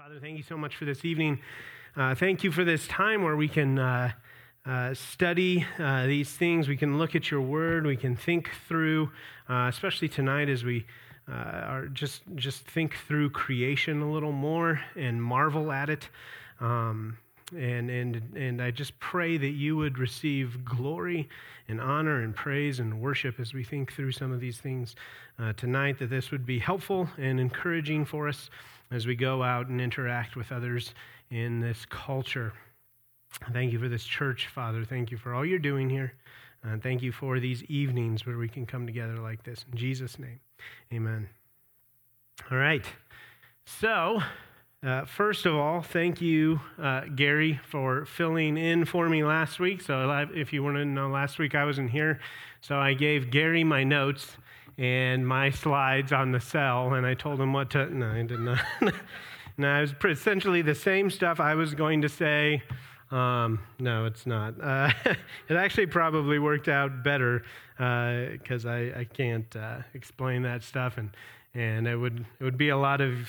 Father, thank you so much for this evening. Thank you for this time where we can study these things. We can look at your word. We can think through, especially tonight as we are just think through creation a little more and marvel at it. And I just pray that you would receive glory and honor and praise and worship as we think through some of these things tonight, that this would be helpful and encouraging for us as we go out and interact with others in this culture. Thank you for this church, Father. Thank you for all you're doing here. And thank you for these evenings where we can come together like this. In Jesus' name, amen. All right. So, first of all, thank you, Gary, for filling in for me last week. So if you want to know, last week I wasn't here. So I gave Gary my notes and my slides on the cell, and I told him what to... No, I did not. No, it was essentially the same stuff I was going to say. No, it's not. It actually probably worked out better because I can't explain that stuff, and it would be a lot of...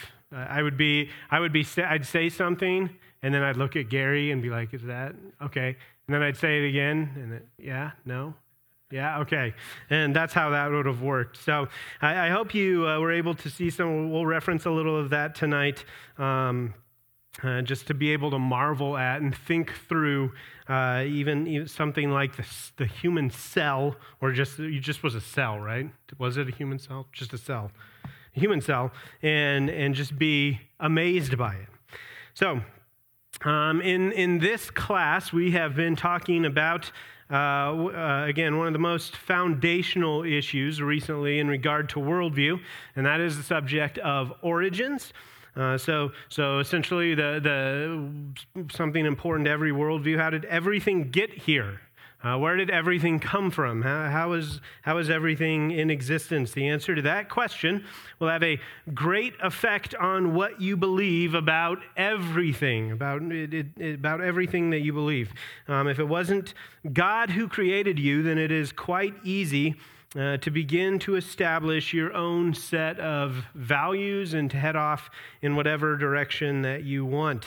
I'd say something, and then I'd look at Gary and be like, "Is that okay?" And then I'd say it again, and yeah, no, yeah, okay. And that's how that would have worked. So I hope you were able to see some. We'll reference a little of that tonight, just to be able to marvel at and think through even something like the human cell, or just was a cell, right? Was it a human cell? Just a cell. Human cell, and just be amazed by it. So, in this class, we have been talking about, again, one of the most foundational issues recently in regard to worldview, and that is the subject of origins. So essentially, the something important to every worldview. How did everything get here? Where did everything come from? How is everything in existence? The answer to that question will have a great effect on what you believe about everything, about everything that you believe. If it wasn't God who created you, then it is quite easy to begin to establish your own set of values and to head off in whatever direction that you want.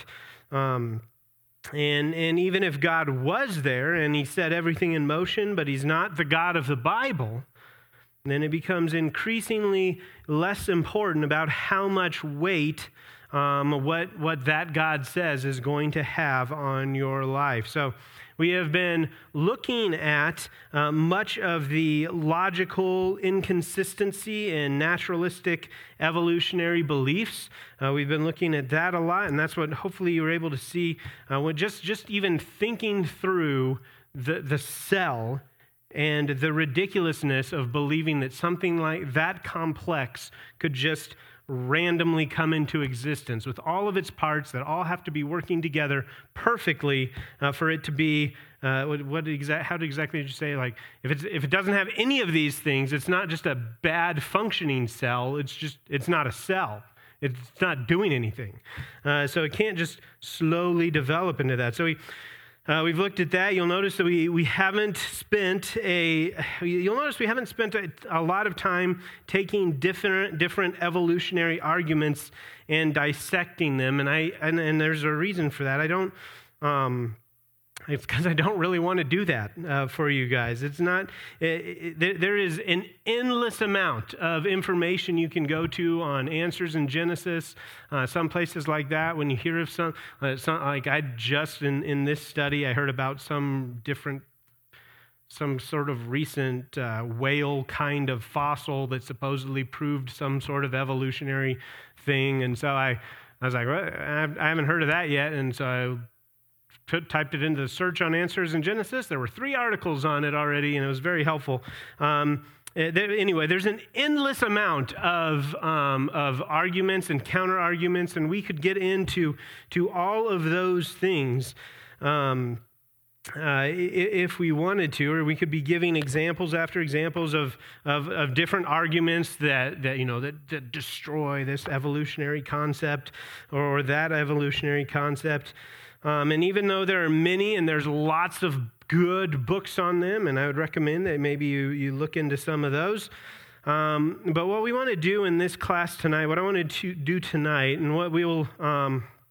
And even if God was there and he set everything in motion, but he's not the God of the Bible, then it becomes increasingly less important about how much weight what that God says is going to have on your life. So we have been looking at much of the logical inconsistency and naturalistic evolutionary beliefs. We've been looking at that a lot, and that's what hopefully you were able to see when just even thinking through the cell and the ridiculousness of believing that something like that complex could just randomly come into existence with all of its parts that all have to be working together perfectly for it to be how exactly did you say, like, if it doesn't have any of these things, it's not just a bad functioning cell, it's not a cell, it's not doing anything, so it can't just slowly develop into that. So we've looked at that. You'll notice that we haven't spent a lot of time taking different evolutionary arguments and dissecting them, and there's a reason for that. It's because I don't really want to do that for you guys. It's not. There is an endless amount of information you can go to on answers in Genesis. Some places like that, when you hear of some like I just in this study, I heard about some sort of recent whale kind of fossil that supposedly proved some sort of evolutionary thing, and so I was like, well, I haven't heard of that yet, and so I typed it into the search on Answers in Genesis. There were 3 articles on it already, and it was very helpful. Anyway, there's an endless amount of arguments and counter-arguments, and we could get into all of those things if we wanted to, or we could be giving examples after examples of different arguments that destroy this evolutionary concept or that evolutionary concept. And even though there are many and there's lots of good books on them, and I would recommend that maybe you look into some of those, But what we want to do in this class tonight, what I want to do tonight, and what we will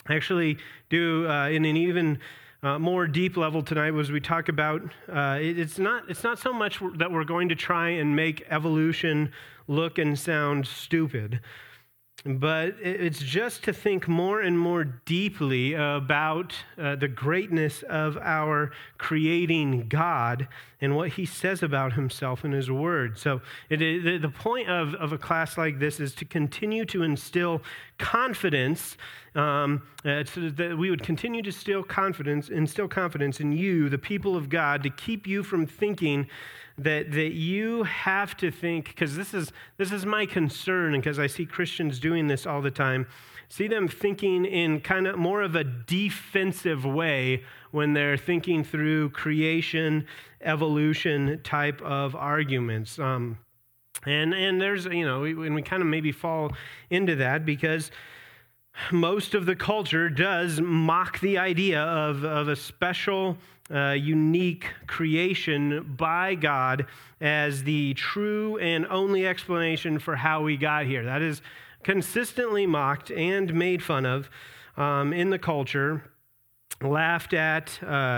actually do in an even more deep level tonight as we talk about it's not so much that we're going to try and make evolution look and sound stupid, but it's just to think more and more deeply about the greatness of our creating God and what he says about himself in his word. So the point of a class like this is to continue to instill confidence, so that we would continue to instill confidence in you, the people of God, to keep you from thinking that you have to think, because this is my concern, and because I see Christians doing this all the time, see them thinking in kind of more of a defensive way when they're thinking through creation, evolution type of arguments. And there's, and we kind of maybe fall into that because most of the culture does mock the idea of a special, unique creation by God as the true and only explanation for how we got here. That is consistently mocked and made fun of in the culture, laughed at.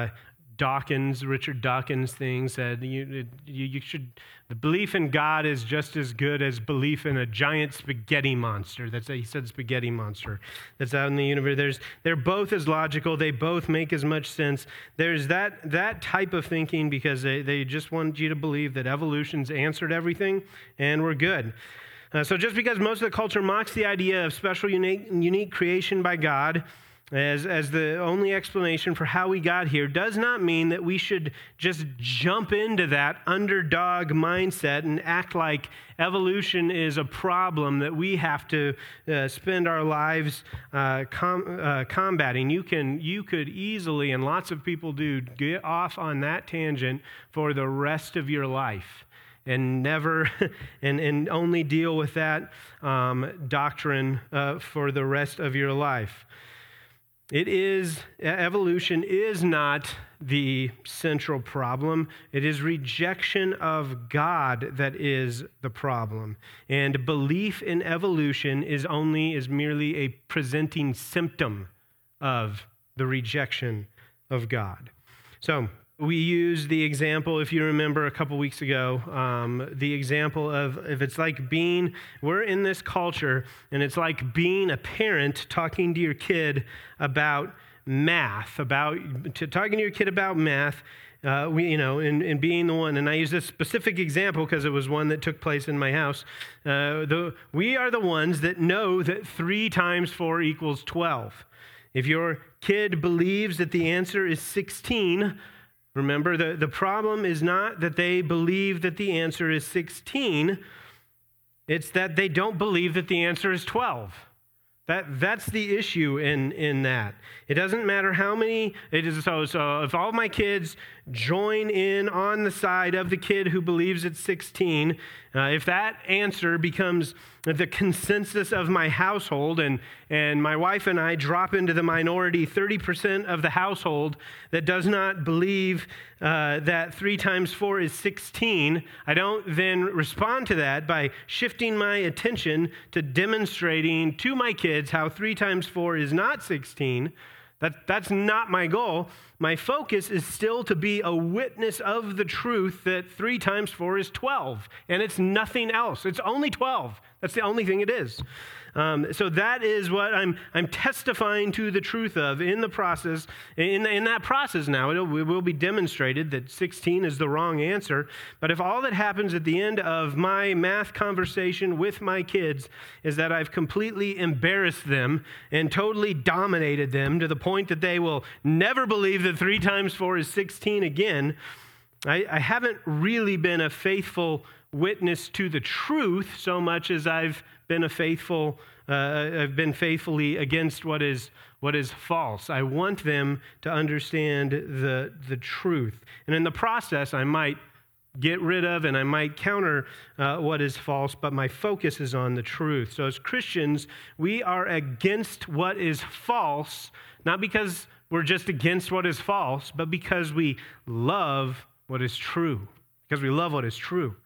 Richard Dawkins thing said, you should, the belief in God is just as good as belief in a giant spaghetti monster. He said spaghetti monster that's out in the universe. They're both as logical. They both make as much sense. There's that type of thinking because they just want you to believe that evolution's answered everything and we're good. So just because most of the culture mocks the idea of special, unique creation by God as the only explanation for how we got here does not mean that we should just jump into that underdog mindset and act like evolution is a problem that we have to spend our lives combating. You could easily, and lots of people do, get off on that tangent for the rest of your life and never and only deal with that doctrine for the rest of your life. Evolution is not the central problem. It is rejection of God that is the problem. And belief in evolution is merely a presenting symptom of the rejection of God. So we use the example, if you remember a couple weeks ago, the example of if it's like we're in this culture, and it's like being a parent talking to your kid about math, and being the one, and I use this specific example because it was one that took place in my house. We are the ones that know that 3 times 4 equals 12. If your kid believes that the answer is 16, remember, the problem is not that they believe that the answer is 16. It's that they don't believe that the answer is 12. That's the issue in that. It doesn't matter how many it is. So if all of my kids join in on the side of the kid who believes it's 16, if that answer becomes the consensus of my household, and my wife and I drop into the minority 30% of the household that does not believe that 3 times 4 is 16, I don't then respond to that by shifting my attention to demonstrating to my kids how 3 times 4 is not 16. That's not my goal. My focus is still to be a witness of the truth that 3 times 4 is 12, and it's nothing else. It's only 12. That's the only thing it is. So that is what I'm testifying to the truth of in the process. In that process now, it will be demonstrated that 16 is the wrong answer. But if all that happens at the end of my math conversation with my kids is that I've completely embarrassed them and totally dominated them to the point that they will never believe that 3 times 4 is 16 again, I haven't really been a faithful witness to the truth so much as I've been faithfully against what is false. I want them to understand the truth. And in the process, I might get rid of and I might counter what is false, but my focus is on the truth. So as Christians, we are against what is false, not because we're just against what is false, but because we love what is true. Because we love what is true.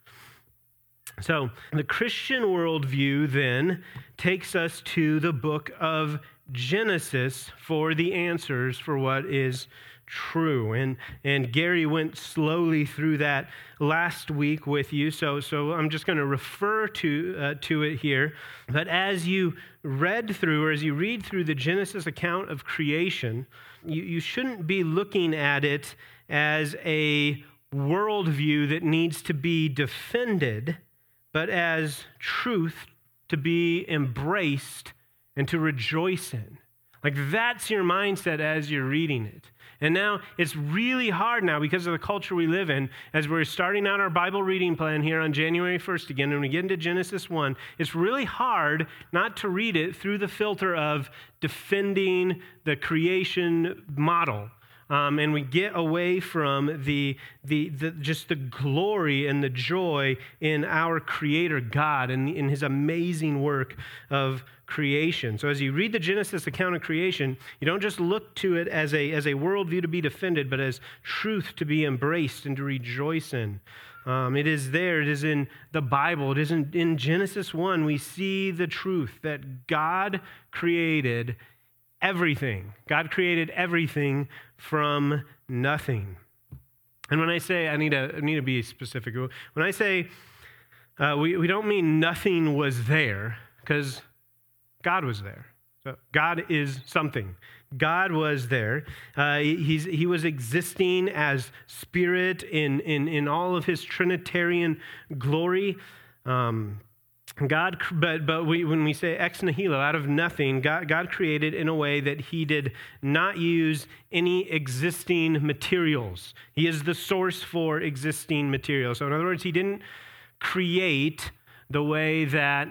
So the Christian worldview then takes us to the book of Genesis for the answers for what is true. And Gary went slowly through that last week with you, so I'm just going to refer to it here. But as you read through, or as you read through the Genesis account of creation, you shouldn't be looking at it as a worldview that needs to be defended, but as truth to be embraced and to rejoice in. Like, that's your mindset as you're reading it. And now it's really hard now because of the culture we live in, as we're starting out our Bible reading plan here on January 1st again, and we get into Genesis 1, it's really hard not to read it through the filter of defending the creation model. And we get away from just the glory and the joy in our Creator God and in His amazing work of creation. So as you read the Genesis account of creation, you don't just look to it as a worldview to be defended, but as truth to be embraced and to rejoice in. It is there. It is in the Bible. It is in Genesis 1. We see the truth that God created everything. God created everything from nothing. And when I say, I need to be specific. When I say, we don't mean nothing was there, because God was there. So God is something. God was there. He was existing as spirit in all of His Trinitarian glory. When we say ex nihilo, out of nothing, God created in a way that He did not use any existing materials. He is the source for existing materials. So in other words, He didn't create the way that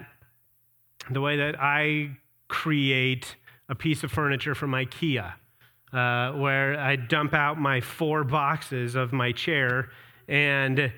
I create a piece of furniture from IKEA, where I dump out my 4 boxes of my chair and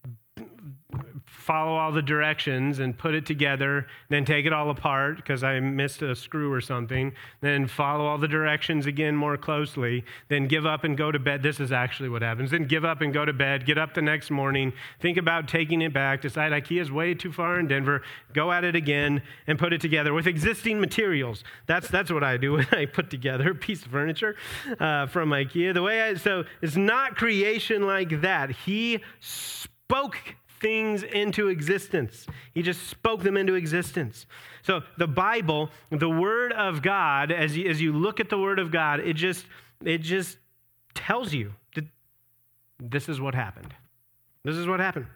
follow all the directions and put it together, then take it all apart because I missed a screw or something, then follow all the directions again more closely, then give up and go to bed. This is actually what happens. Then give up and go to bed, get up the next morning, think about taking it back, decide IKEA's way too far in Denver, go at it again, and put it together with existing materials. That's what I do when I put together a piece of furniture from IKEA. So it's not creation like that. He spoke things into existence. He just spoke them into existence. So the Bible, the Word of God, as you look at the Word of God, it just tells you that this is what happened. This is what happened.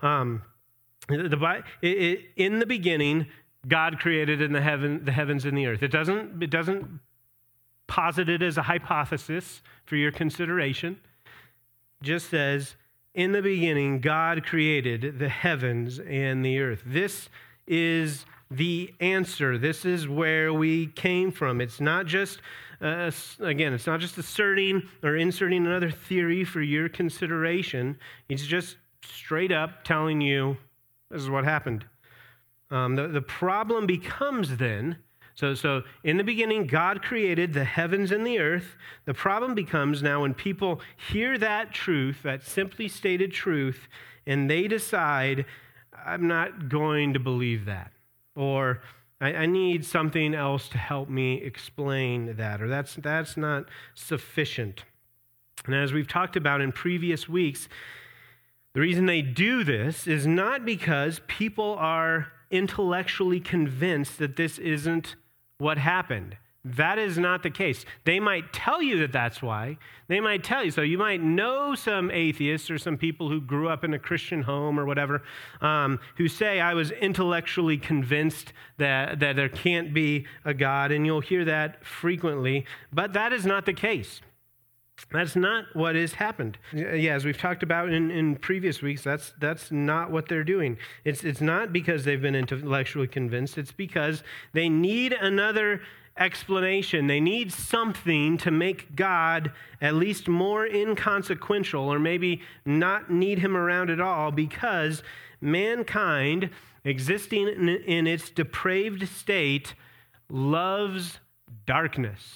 In the beginning, God created the heavens and the earth. It doesn't posit it as a hypothesis for your consideration. It just says, in the beginning, God created the heavens and the earth. This is the answer. This is where we came from. It's not just, it's not just asserting or inserting another theory for your consideration. It's just straight up telling you this is what happened. The problem becomes then, so in the beginning, God created the heavens and the earth. The problem becomes now when people hear that truth, that simply stated truth, and they decide, I'm not going to believe that. Or I need something else to help me explain that. Or that's not sufficient. And as we've talked about in previous weeks, the reason they do this is not because people are intellectually convinced that this isn't what happened. That is not the case. They might tell you that that's why. They might tell you. So you might know some atheists or some people who grew up in a Christian home or whatever, who say, I was intellectually convinced that there can't be a God, and you'll hear that frequently. But that is not the case. That's not what has happened. Yeah, as we've talked about in previous weeks, that's not what they're doing. It's not because they've been intellectually convinced. It's because they need another explanation. They need something to make God at least more inconsequential, or maybe not need Him around at all, because mankind, existing in its depraved state, loves darkness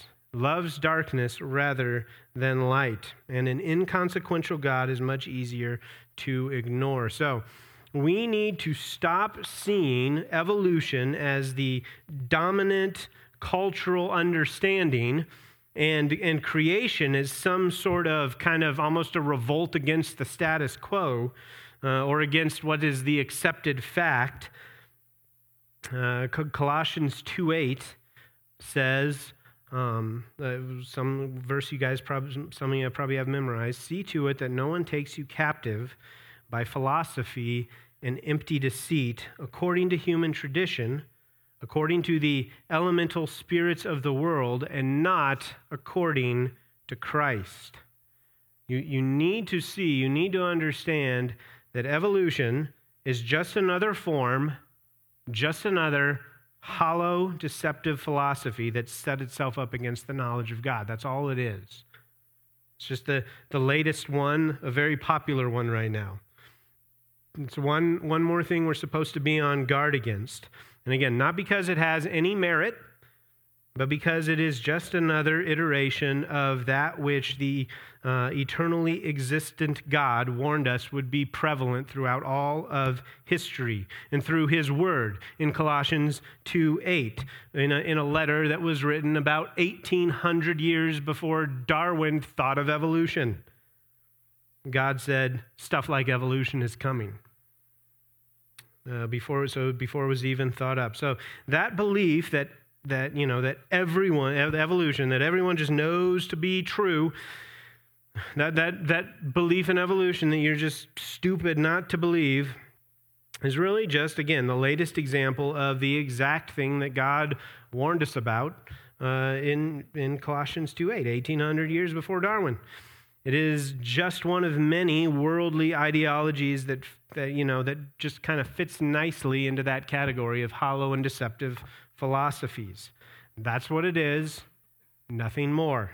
rather than light. And an inconsequential God is much easier to ignore. So we need to stop seeing evolution as the dominant cultural understanding, and creation is some sort of kind of almost a revolt against the status quo or against what is the accepted fact. Colossians 2:8 says, some verse some of you probably have memorized, "See to it that no one takes you captive by philosophy and empty deceit, according to human tradition, according to the elemental spirits of the world, and not according to Christ." You need to see, you need to understand that evolution is just another form, just another hollow, deceptive philosophy that set itself up against the knowledge of God. That's all it is. It's just the latest one, a very popular one right now. It's one more thing we're supposed to be on guard against. And again, not because it has any merit, but because it is just another iteration of that which the eternally existent God warned us would be prevalent throughout all of history and through his word in Colossians 2:8, in a letter that was written about 1,800 years before Darwin thought of evolution. God said stuff like evolution is coming. Before it was even thought up. So that belief that everyone, evolution, that everyone just knows to be true, that belief in evolution that you're just stupid not to believe, is really just, again, the latest example of the exact thing that God warned us about in Colossians 2:8, 1,800 years before Darwin. It is just one of many worldly ideologies that just kind of fits nicely into that category of hollow and deceptive philosophies. That's what it is, nothing more.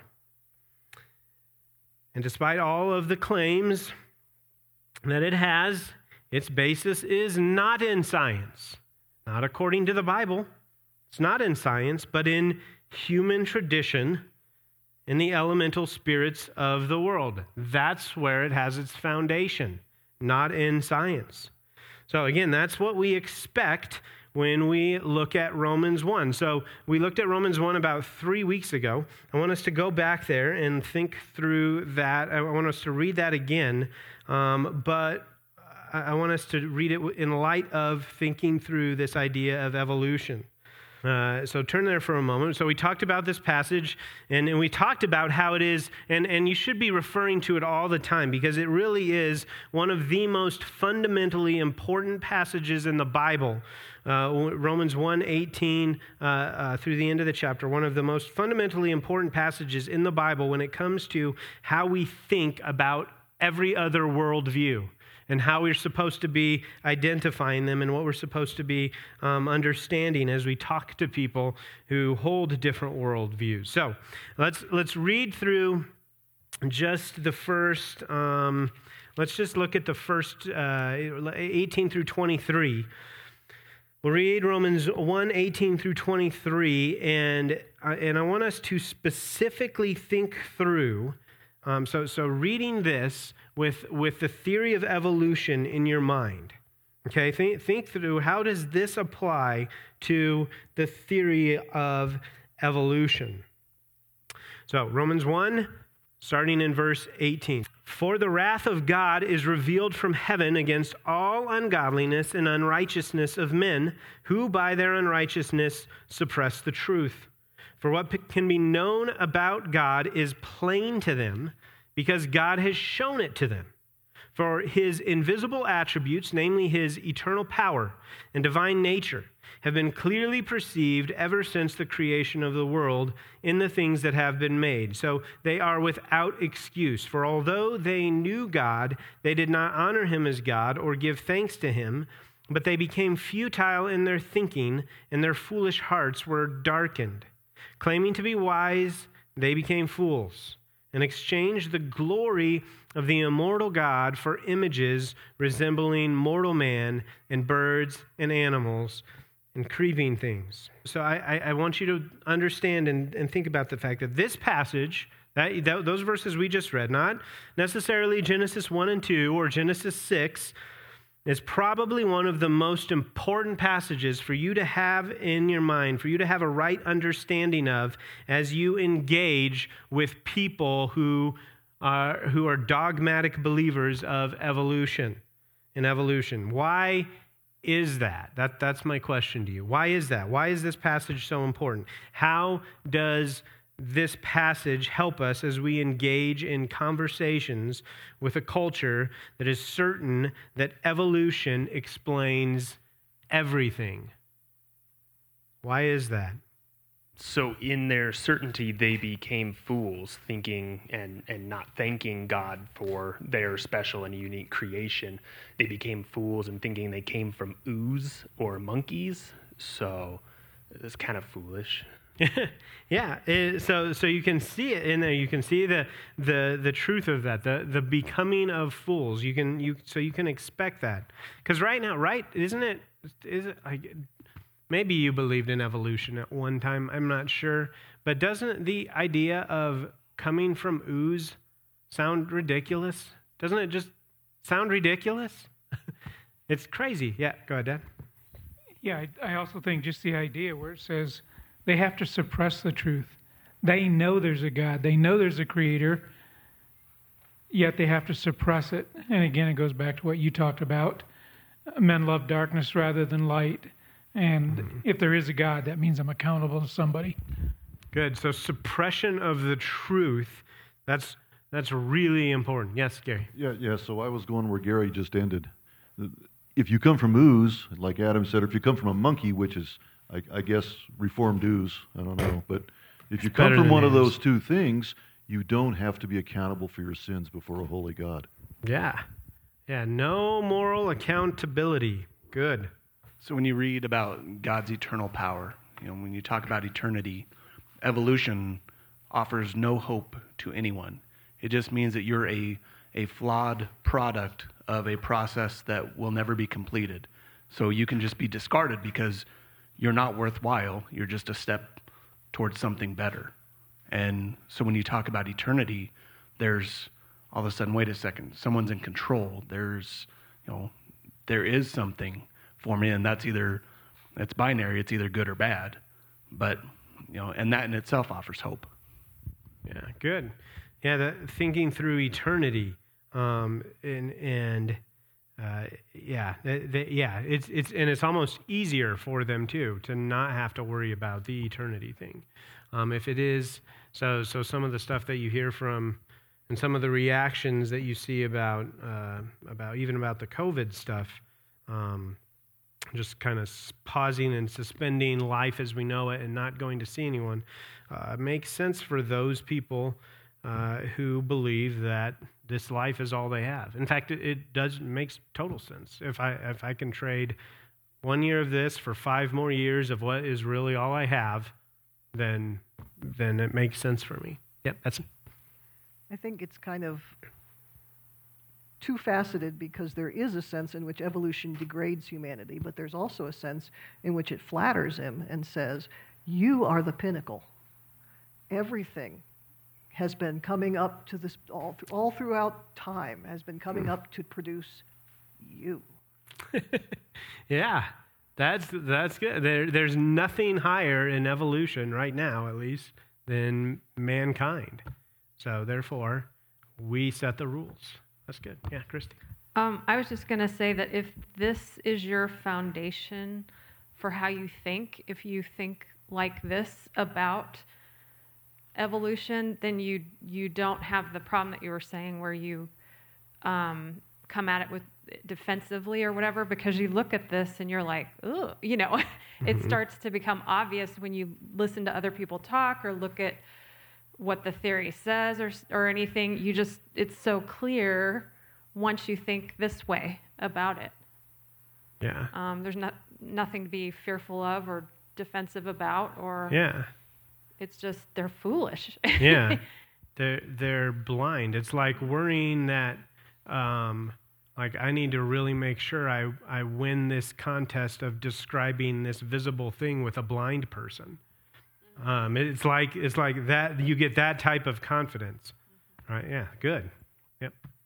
And despite all of the claims that it has, its basis is not in science, not according to the Bible. It's not in science, but in human tradition, in the elemental spirits of the world. That's where it has its foundation, not in science. So again, that's what we expect when we look at Romans 1. So we looked at Romans 1 about 3 weeks ago. I want us to go back there and think through that. I want us to read that again, but I want us to read it in light of thinking through this idea of evolution. So turn there for a moment. So we talked about this passage, and we talked about how it is, and you should be referring to it all the time, because it really is one of the most fundamentally important passages in the Bible. Romans 1:18 through the end of the chapter, one of the most fundamentally important passages in the Bible when it comes to how we think about every other worldview, and how we're supposed to be identifying them and what we're supposed to be understanding as we talk to people who hold different worldviews. So let's read through just the first, let's just look at the first 18 through 23. We'll read Romans 1:18 through 23, and I want us to specifically think through, so reading this with the theory of evolution in your mind. Okay, think through, how does this apply to the theory of evolution? So Romans 1, starting in verse 18. "For the wrath of God is revealed from heaven against all ungodliness and unrighteousness of men, who by their unrighteousness suppress the truth. For what can be known about God is plain to them, because God has shown it to them. For his invisible attributes, namely his eternal power and divine nature, have been clearly perceived ever since the creation of the world in the things that have been made. So they are without excuse. For although they knew God, they did not honor him as God or give thanks to him, but they became futile in their thinking, and their foolish hearts were darkened. Claiming to be wise, they became fools, and exchanged the glory of the immortal God for images resembling mortal man and birds and animals and creeping things." So I want you to understand and think about the fact that this passage, those verses we just read, not necessarily Genesis 1 and 2 or Genesis 6, is probably one of the most important passages for you to have in your mind, for you to have a right understanding of as you engage with people who are dogmatic believers of evolution. Why is that? That's my question to you. Why is that? Why is this passage so important? How does this passage help us as we engage in conversations with a culture that is certain that evolution explains everything? Why is that? So in their certainty, they became fools, thinking and not thanking God for their special and unique creation. They became fools and thinking they came from ooze or monkeys. So it's kind of foolish. Yeah, so you can see it in there. You can see the truth of that, the becoming of fools. You can expect that, because right now, right? Isn't it? Is it? Maybe you believed in evolution at one time. I'm not sure, but doesn't the idea of coming from ooze sound ridiculous? Doesn't it just sound ridiculous? It's crazy. Yeah, go ahead, Dad. Yeah, I also think just the idea where it says they have to suppress the truth. They know there's a God. They know there's a creator, yet they have to suppress it. And again, it goes back to what you talked about. Men love darkness rather than light. And if there is a God, that means I'm accountable to somebody. Good. So suppression of the truth, that's really important. Yes, Gary. Yeah. So I was going where Gary just ended. If you come from ooze, like Adam said, or if you come from a monkey, which is, I guess, reformed ooze, I don't know, but if you come from one of those two things, you don't have to be accountable for your sins before a holy God. Yeah. No moral accountability. Good. So when you read about God's eternal power, when you talk about eternity, evolution offers no hope to anyone. It just means that you're a flawed product of a process that will never be completed. So you can just be discarded because you're not worthwhile. You're just a step towards something better. And so when you talk about eternity, there's all of a sudden, wait a second, someone's in control. There is something for me, and it's binary. It's either good or bad. But, and that in itself offers hope. Yeah, good. Yeah, thinking through eternity, it's almost easier for them too to not have to worry about the eternity thing. If it is so some of the stuff that you hear from and some of the reactions that you see about the COVID stuff, just kind of pausing and suspending life as we know it and not going to see anyone, makes sense for those people who believe that this life is all they have. In fact, it makes total sense. If I can trade 1 year of this for 5 more years of what is really all I have, then it makes sense for me. Yep, that's it. I think it's kind of two-faceted because there is a sense in which evolution degrades humanity, but there's also a sense in which it flatters him and says, you are the pinnacle. Everything has been coming up to this, all throughout time, has been coming up to produce you. Yeah, that's good. There's nothing higher in evolution right now, at least, than mankind. So therefore, we set the rules. That's good. Yeah, Christy. I was just going to say that if this is your foundation for how you think, if you think like this about evolution, then you don't have the problem that you were saying where you come at it with defensively or whatever, because you look at this and you're like, ooh, it starts to become obvious when you listen to other people talk or look at what the theory says or anything. It's so clear once you think this way about it. Yeah. There's nothing to be fearful of or defensive about, or yeah. It's just they're foolish. Yeah. They're blind. It's like worrying that like I need to really make sure I win this contest of describing this visible thing with a blind person. It's like that you get that type of confidence, right? Yeah, good. Yep.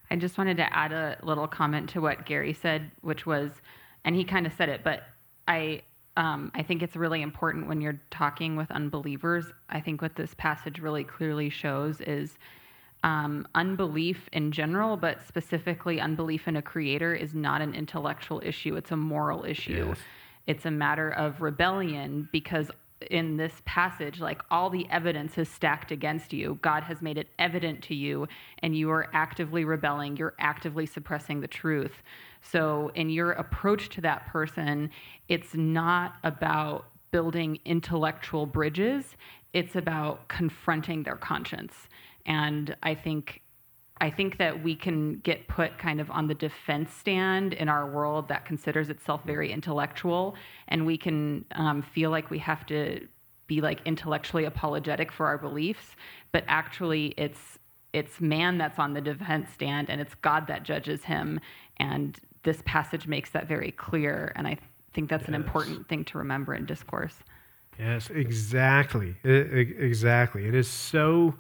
I just wanted to add a little comment to what Gary said, which was, and he kind of said it, but I think it's really important when you're talking with unbelievers. I think what this passage really clearly shows is unbelief in general, but specifically unbelief in a creator is not an intellectual issue. It's a moral issue. Yes. It's a matter of rebellion, because in this passage, like, all the evidence is stacked against you. God has made it evident to you, and you are actively rebelling. You're actively suppressing the truth. So in your approach to that person, it's not about building intellectual bridges. It's about confronting their conscience. And I think that we can get put kind of on the defense stand in our world that considers itself very intellectual, and we can feel like we have to be like intellectually apologetic for our beliefs, but actually it's man that's on the defense stand, and it's God that judges him. And this passage makes that very clear, and I think that's an important thing to remember in discourse. Yes, exactly. Exactly. It is so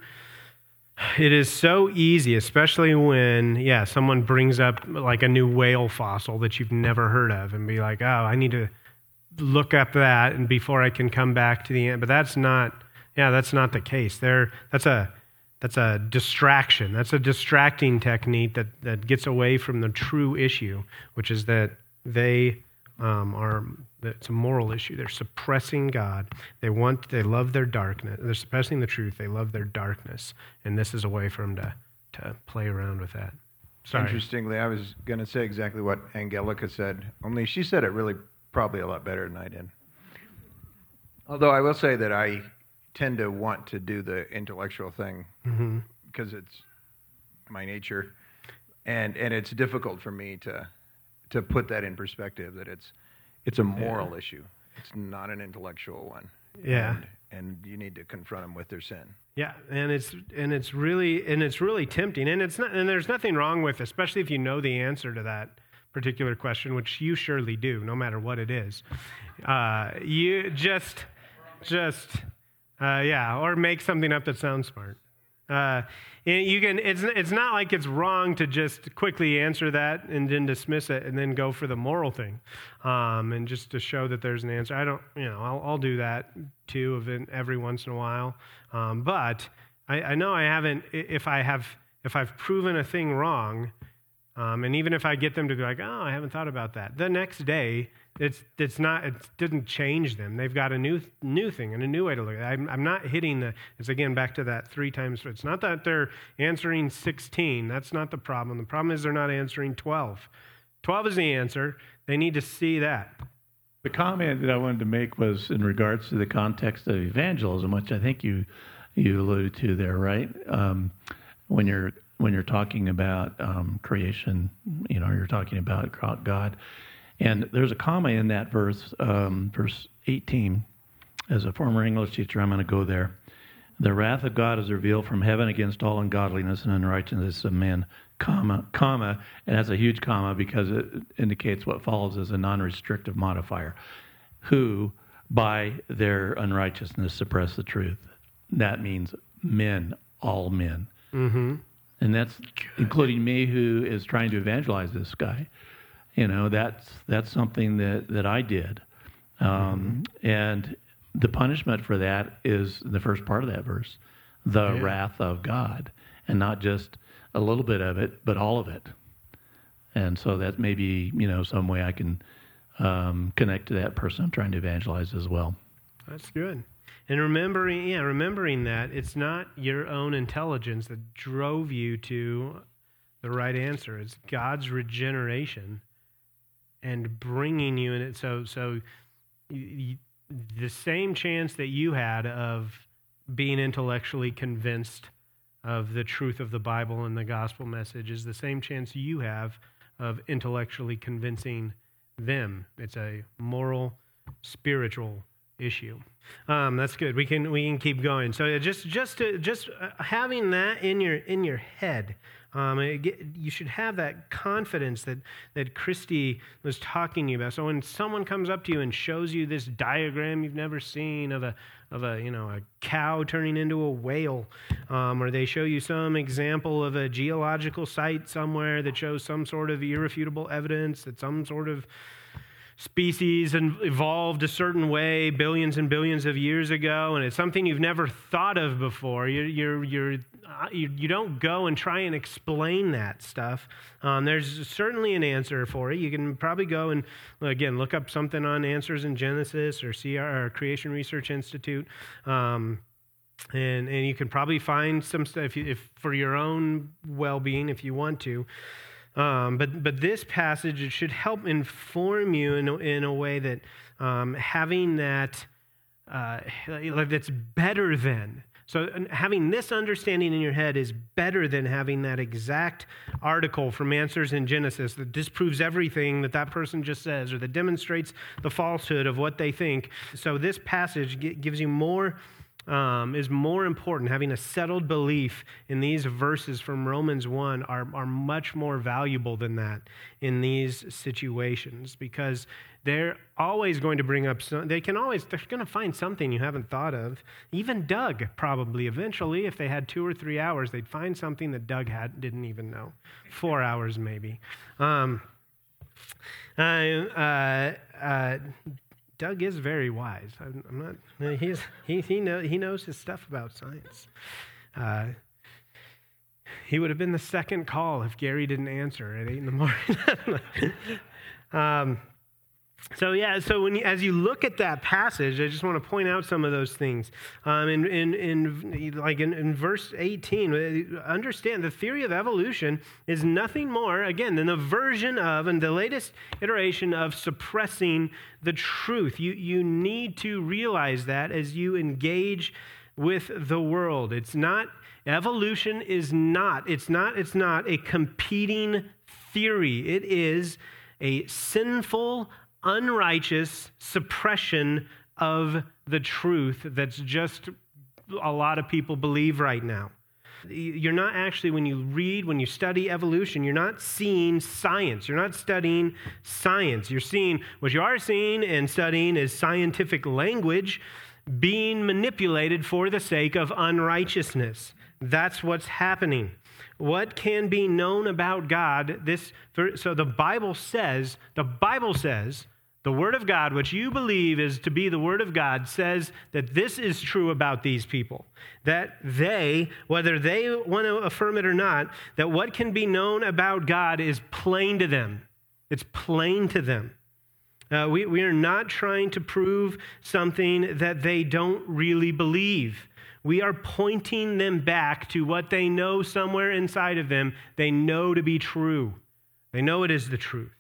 easy, especially when, someone brings up like a new whale fossil that you've never heard of and be like, oh, I need to look up that and before I can come back to the end. But that's not the case. That's a distraction. That's a distracting technique that gets away from the true issue, which is that it's a moral issue. They're suppressing God. They love their darkness. They're suppressing the truth. They love their darkness. And this is a way for them to play around with that. Sorry. Interestingly, I was going to say exactly what Angelica said, only she said it really probably a lot better than I did. Although I will say that I tend to want to do the intellectual thing because it's my nature. And it's difficult for me to put that in perspective, that it's a moral issue. It's not an intellectual one. Yeah. And you need to confront them with their sin. Yeah, and it's really tempting, and there's nothing wrong with, especially if you know the answer to that particular question, which you surely do, no matter what it is. You or make something up that sounds smart. It's not like it's wrong to just quickly answer that and then dismiss it and then go for the moral thing, and just to show that there's an answer. I'll do that too every once in a while, but I know I haven't. If I've proven a thing wrong, and even if I get them to be like, oh, I haven't thought about that, the next day it didn't change them. They've got a new thing and a new way to look at it. I'm not hitting it's again back to that 3 times. It's not that they're answering 16. That's not the problem. The problem is they're not answering 12. 12 is the answer. They need to see that. The comment that I wanted to make was in regards to the context of evangelism, which I think you alluded to there, right? When you're talking about creation, you're talking about God. And there's a comma in that verse, verse 18. As a former English teacher, I'm going to go there. The wrath of God is revealed from heaven against all ungodliness and unrighteousness of men, comma, and that's a huge comma because it indicates what follows as a non-restrictive modifier, who by their unrighteousness suppress the truth. That means men, all men. Mm-hmm. And that's including me, who is trying to evangelize this guy. That's something that I did. And the punishment for that is the first part of that verse, the wrath of God, and not just a little bit of it, but all of it. And so that may be, some way I can connect to that person I'm trying to evangelize as well. That's good. And remembering that it's not your own intelligence that drove you to the right answer. It's God's regeneration and bringing you in it. So the same chance that you had of being intellectually convinced of the truth of the Bible and the gospel message is the same chance you have of intellectually convincing them. It's a moral, spiritual issue. That's good. We can keep going. So just having that in your head, You should have that confidence that Christy was talking to you about. So when someone comes up to you and shows you this diagram you've never seen of a cow turning into a whale, or they show you some example of a geological site somewhere that shows some sort of irrefutable evidence that some sort of species evolved a certain way billions and billions of years ago, and it's something you've never thought of before. You don't go and try and explain that stuff. There's certainly an answer for it. You can probably go and, again, look up something on Answers in Genesis or CR, or Creation Research Institute, and you can probably find some stuff if for your own well-being if you want to. But this passage, it should help inform you in a way that having that that's better than. So having this understanding in your head is better than having that exact article from Answers in Genesis that disproves everything that person just says or that demonstrates the falsehood of what they think. So this passage gives you more. Is more important. Having a settled belief in these verses from Romans 1 are much more valuable than that in these situations, because they're always going to bring up they're going to find something you haven't thought of. Even Doug probably eventually, if they had 2 or 3 hours, they'd find something that Doug didn't even know. 4 hours maybe. Doug is very wise. I'm not. He knows his stuff about science. He would have been the second call if Gary didn't answer at 8 in the morning. So as you look at that passage, I just want to point out some of those things. In verse 18, understand the theory of evolution is nothing more, again, than a version of and the latest iteration of suppressing the truth. You need to realize that as you engage with the world. Evolution is not a competing theory. It is a sinful, unrighteous suppression of the truth that's just a lot of people believe right now. You're not actually, when you study evolution, you're not seeing science. You're not studying science. What you are seeing and studying is scientific language being manipulated for the sake of unrighteousness. That's what's happening. What can be known about God? So the Bible says, the Word of God, which you believe is to be the Word of God, says that this is true about these people. That whether they want to affirm it or not, that what can be known about God is plain to them. It's plain to them. We are not trying to prove something that they don't really believe. We are pointing them back to what they know somewhere inside of them they know to be true. They know it is the truth.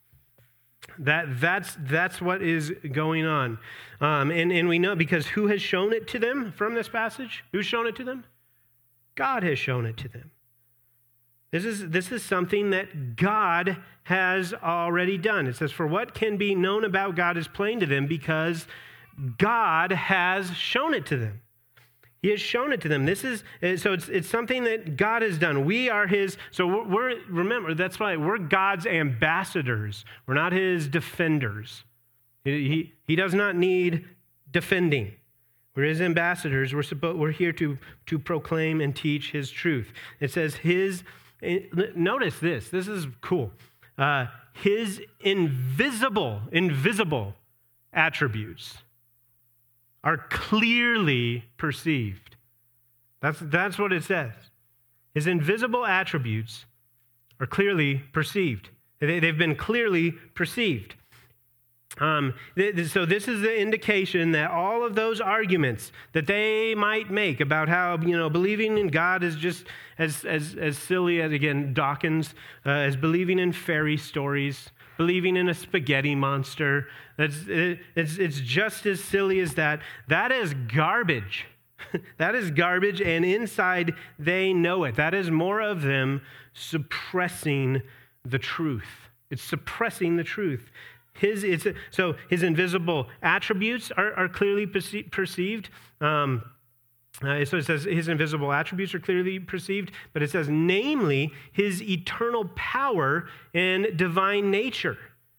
That's what is going on. And we know because who has shown it to them from this passage? Who's shown it to them? God has shown it to them. This is something that God has already done. It says, for what can be known about God is plain to them because God has shown it to them. He has shown it to them. It's something that God has done. We are his, remember, that's why we're God's ambassadors. We're not his defenders. He does not need defending. We're his ambassadors. We're here to proclaim and teach his truth. It says notice this is cool. His invisible attributes are clearly perceived. That's what it says. His invisible attributes are clearly perceived. They've been clearly perceived. So this is the indication that all of those arguments that they might make about how believing in God is just as silly as, again, Dawkins, as believing in fairy stories, believing in a spaghetti monster. It's just as silly as that. That is garbage. That is garbage, and inside they know it. That is more of them suppressing the truth. It's suppressing the truth. His invisible attributes are clearly perceived. So it says his invisible attributes are clearly perceived, but it says, namely, his eternal power and divine nature.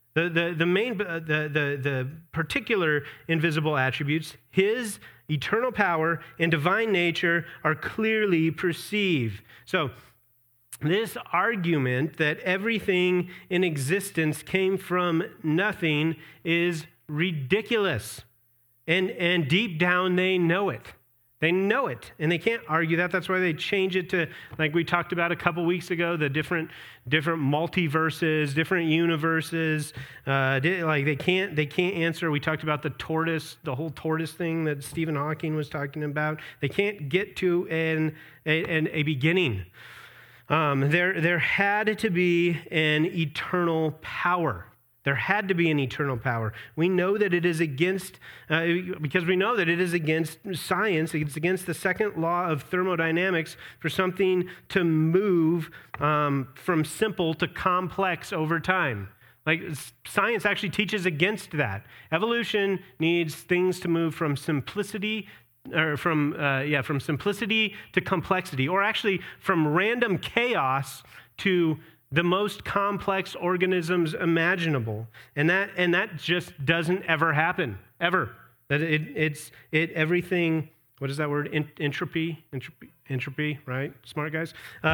The particular invisible attributes, his eternal power and divine nature, are clearly perceived. So this argument that everything in existence came from nothing is ridiculous. And deep down, they know it. They know it, and they can't argue that. That's why they change it to, like we talked about a couple weeks ago, the different multiverses, different universes. Like they can't answer. We talked about the whole tortoise thing that Stephen Hawking was talking about. They can't get to a beginning. There had to be an eternal power. There had to be an eternal power. We know that it is against, because we know that it is against science. It's against the second law of thermodynamics for something to move from simple to complex over time. Like science actually teaches against that. Evolution needs things to move from simplicity from simplicity to complexity, or actually from random chaos to the most complex organisms imaginable, and that just doesn't ever happen, ever. That everything. What is that word? Entropy, right? Smart guys.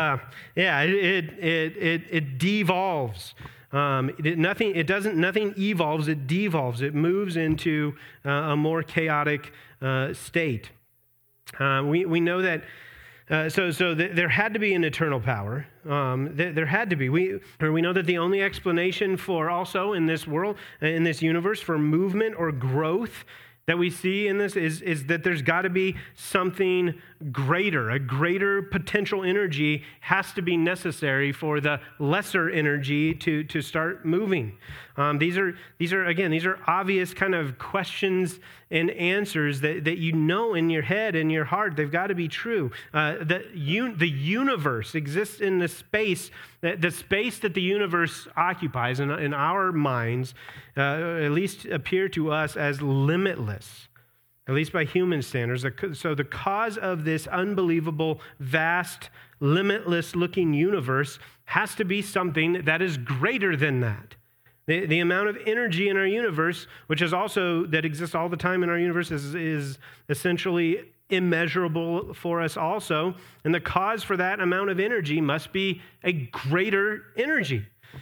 It devolves. Nothing evolves. It devolves. It moves into a more chaotic state. We know that. So there had to be an eternal power. There had to be. We know that the only explanation for also in this world, in this universe, for movement or growth that we see in this is that there's got to be something greater. A greater potential energy has to be necessary for the lesser energy to start moving. These are obvious kind of questions and answers that you know in your head and your heart. They've got to be true. The universe exists in the space that the universe occupies in our minds, at least appear to us as limitless, at least by human standards. So the cause of this unbelievable, vast, limitless-looking universe has to be something that is greater than that. The amount of energy in our universe, which is also, that exists all the time in our universe, is essentially immeasurable for us also. And the cause for that amount of energy must be a greater energy.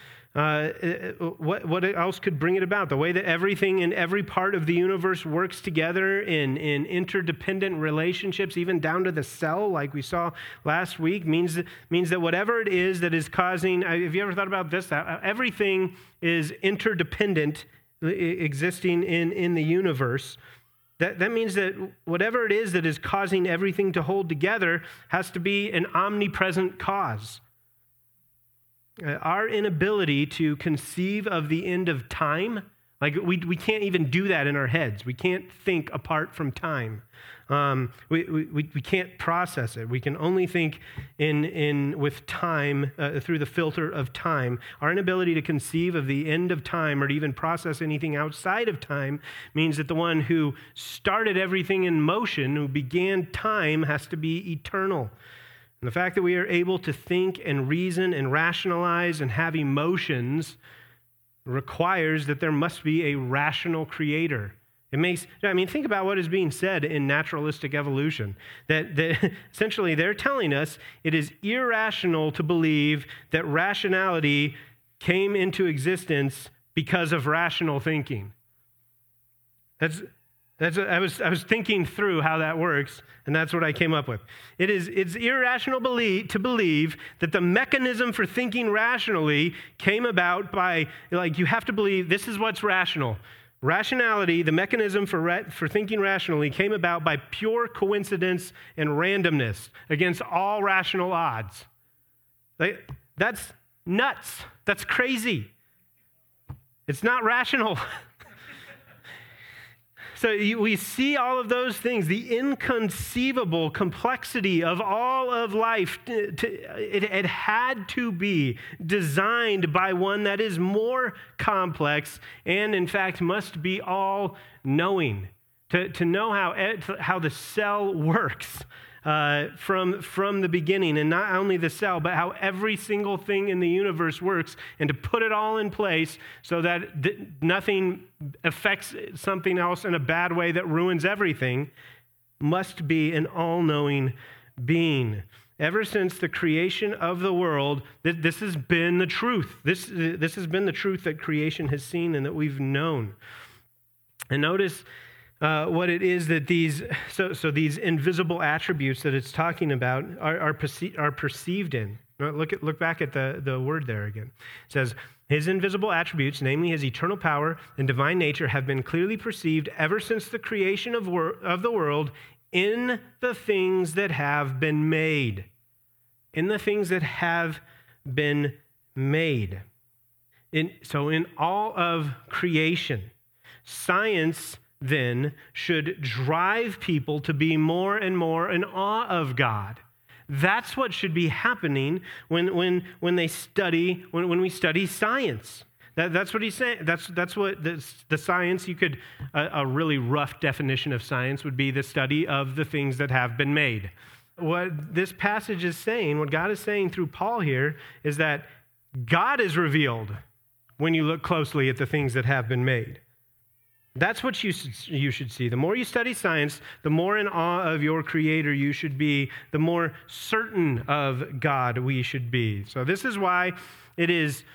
What else could bring it about? The way that everything in every part of the universe works together in interdependent relationships, even down to the cell, like we saw last week, means that whatever it is that is causing, have you ever thought about this? Everything is interdependent, existing in the universe. That means that whatever it is that is causing everything to hold together has to be an omnipresent cause. Our inability to conceive of the end of time, like we can't even do that in our heads. We can't think apart from time. We can't process it. We can only think with time through the filter of time. Our inability to conceive of the end of time or to even process anything outside of time means that the one who started everything in motion, who began time, has to be eternal. And the fact that we are able to think and reason and rationalize and have emotions requires that there must be a rational creator. Think about what is being said in naturalistic evolution. That essentially they're telling us it is irrational to believe that rationality came into existence because of rational thinking. I was thinking through how that works, and that's what I came up with. It's irrational to believe that the mechanism for thinking rationally came about by, you have to believe this is what's rational. Rationality, the mechanism for thinking rationally, came about by pure coincidence and randomness against all rational odds. That's nuts. That's crazy. It's not rational. So we see all of those things, the inconceivable complexity of all of life. It had to be designed by one that is more complex and, in fact, must be all-knowing to know how the cell works from the beginning, and not only the cell, but how every single thing in the universe works, and to put it all in place so that nothing affects something else in a bad way that ruins everything, must be an all-knowing being. Ever since the creation of the world, this has been the truth. This has been the truth that creation has seen and that we've known. And notice what it is that these invisible attributes that it's talking about are perceived in. Look back at the word there again. It says, his invisible attributes, namely his eternal power and divine nature, have been clearly perceived ever since the creation of the world in the things that have been made. In the things that have been made. So in all of creation, science then should drive people to be more and more in awe of God. That's what should be happening when we study science. That's what he's saying. That's what the science, a really rough definition of science would be the study of the things that have been made. What this passage is saying, what God is saying through Paul here, is that God is revealed when you look closely at the things that have been made. That's what you should see. The more you study science, the more in awe of your Creator you should be, the more certain of God we should be. So this is why it is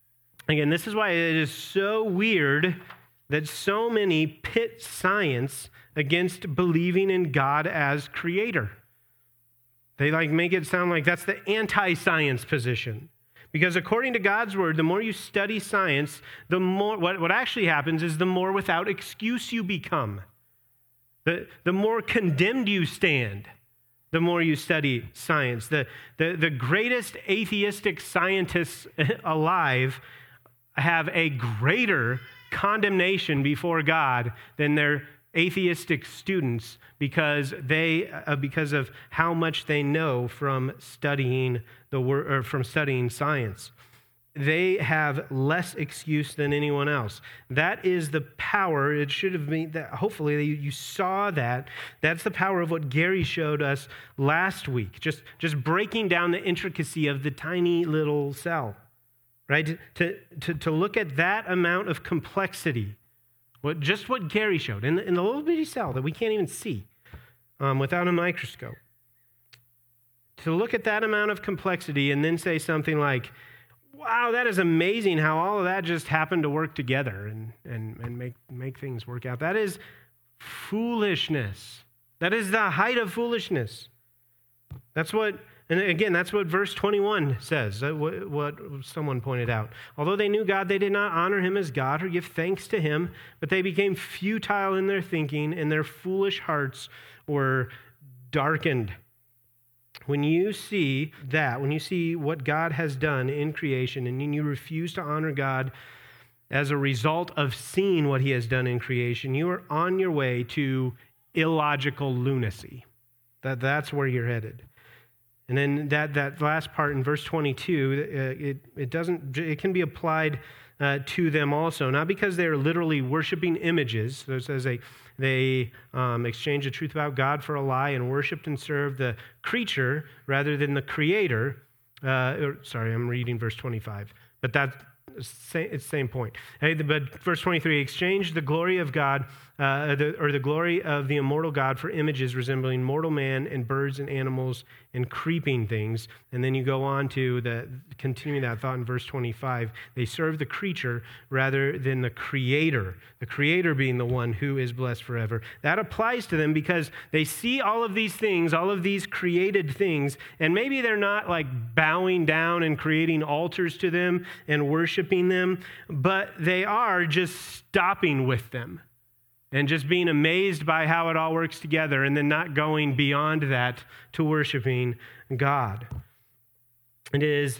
so weird that so many pit science against believing in God as Creator. They make it sound like that's the anti-science position. Because according to God's word, the more you study science, the more what actually happens is the more without excuse you become. The more condemned you stand, the more you study science. The greatest atheistic scientists alive have a greater condemnation before God than their atheistic students because of how much they know from studying from studying science. They have less excuse than anyone else. That is the power. It should have been that. Hopefully, you saw that. That's the power of what Gary showed us last week. Just breaking down the intricacy of the tiny little cell, right? To look at that amount of complexity. What Gary showed in the little bitty cell that we can't even see without a microscope. To look at that amount of complexity and then say something like, wow, that is amazing how all of that just happened to work together and make things work out. That is foolishness. That is the height of foolishness. And again, that's what verse 21 says, what someone pointed out. Although they knew God, they did not honor him as God or give thanks to him, but they became futile in their thinking, and their foolish hearts were darkened. When you see what God has done in creation, and you refuse to honor God as a result of seeing what he has done in creation, you are on your way to illogical lunacy. That's where you're headed. And then that last part in verse 22, it can be applied to them also, not because they are literally worshiping images. So it says they exchanged the truth about God for a lie and worshiped and served the creature rather than the Creator. I'm reading verse 25, but it's the same point. But verse 23, exchanged the glory of God, the glory of the immortal God for images resembling mortal man and birds and animals and creeping things. And then you go on to continuing that thought in verse 25. They serve the creature rather than the Creator being the one who is blessed forever. That applies to them because they see all of these things, all of these created things, and maybe they're not like bowing down and creating altars to them and worshiping them, but they are just stopping with them. And just being amazed by how it all works together and then not going beyond that to worshiping God. It's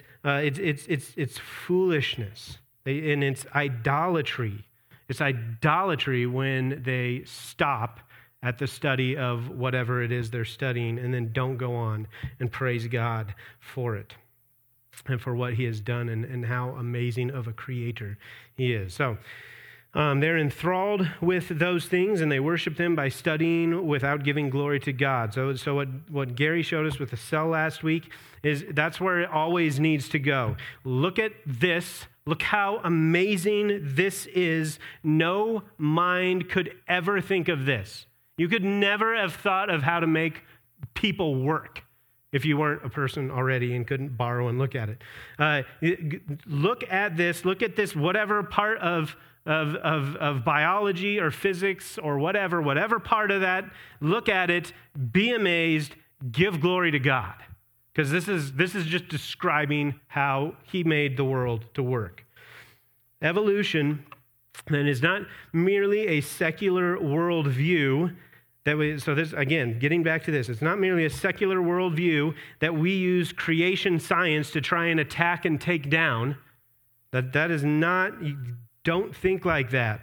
foolishness and it's idolatry. It's idolatry when they stop at the study of whatever it is they're studying and then don't go on and praise God for it and for what he has done and how amazing of a creator he is. So, They're enthralled with those things, and they worship them by studying without giving glory to God. So what Gary showed us with the cell last week is that's where it always needs to go. Look at this. Look how amazing this is. No mind could ever think of this. You could never have thought of how to make people work if you weren't a person already and couldn't borrow and look at it. Look at this, whatever part of biology or physics or whatever part of that, look at it, be amazed, give glory to God. Because this is just describing how he made the world to work. Evolution, then, is not merely a secular worldview. So this, again, getting back to this, it's not merely a secular worldview that we use creation science to try and attack and take down. That is not, don't think like that.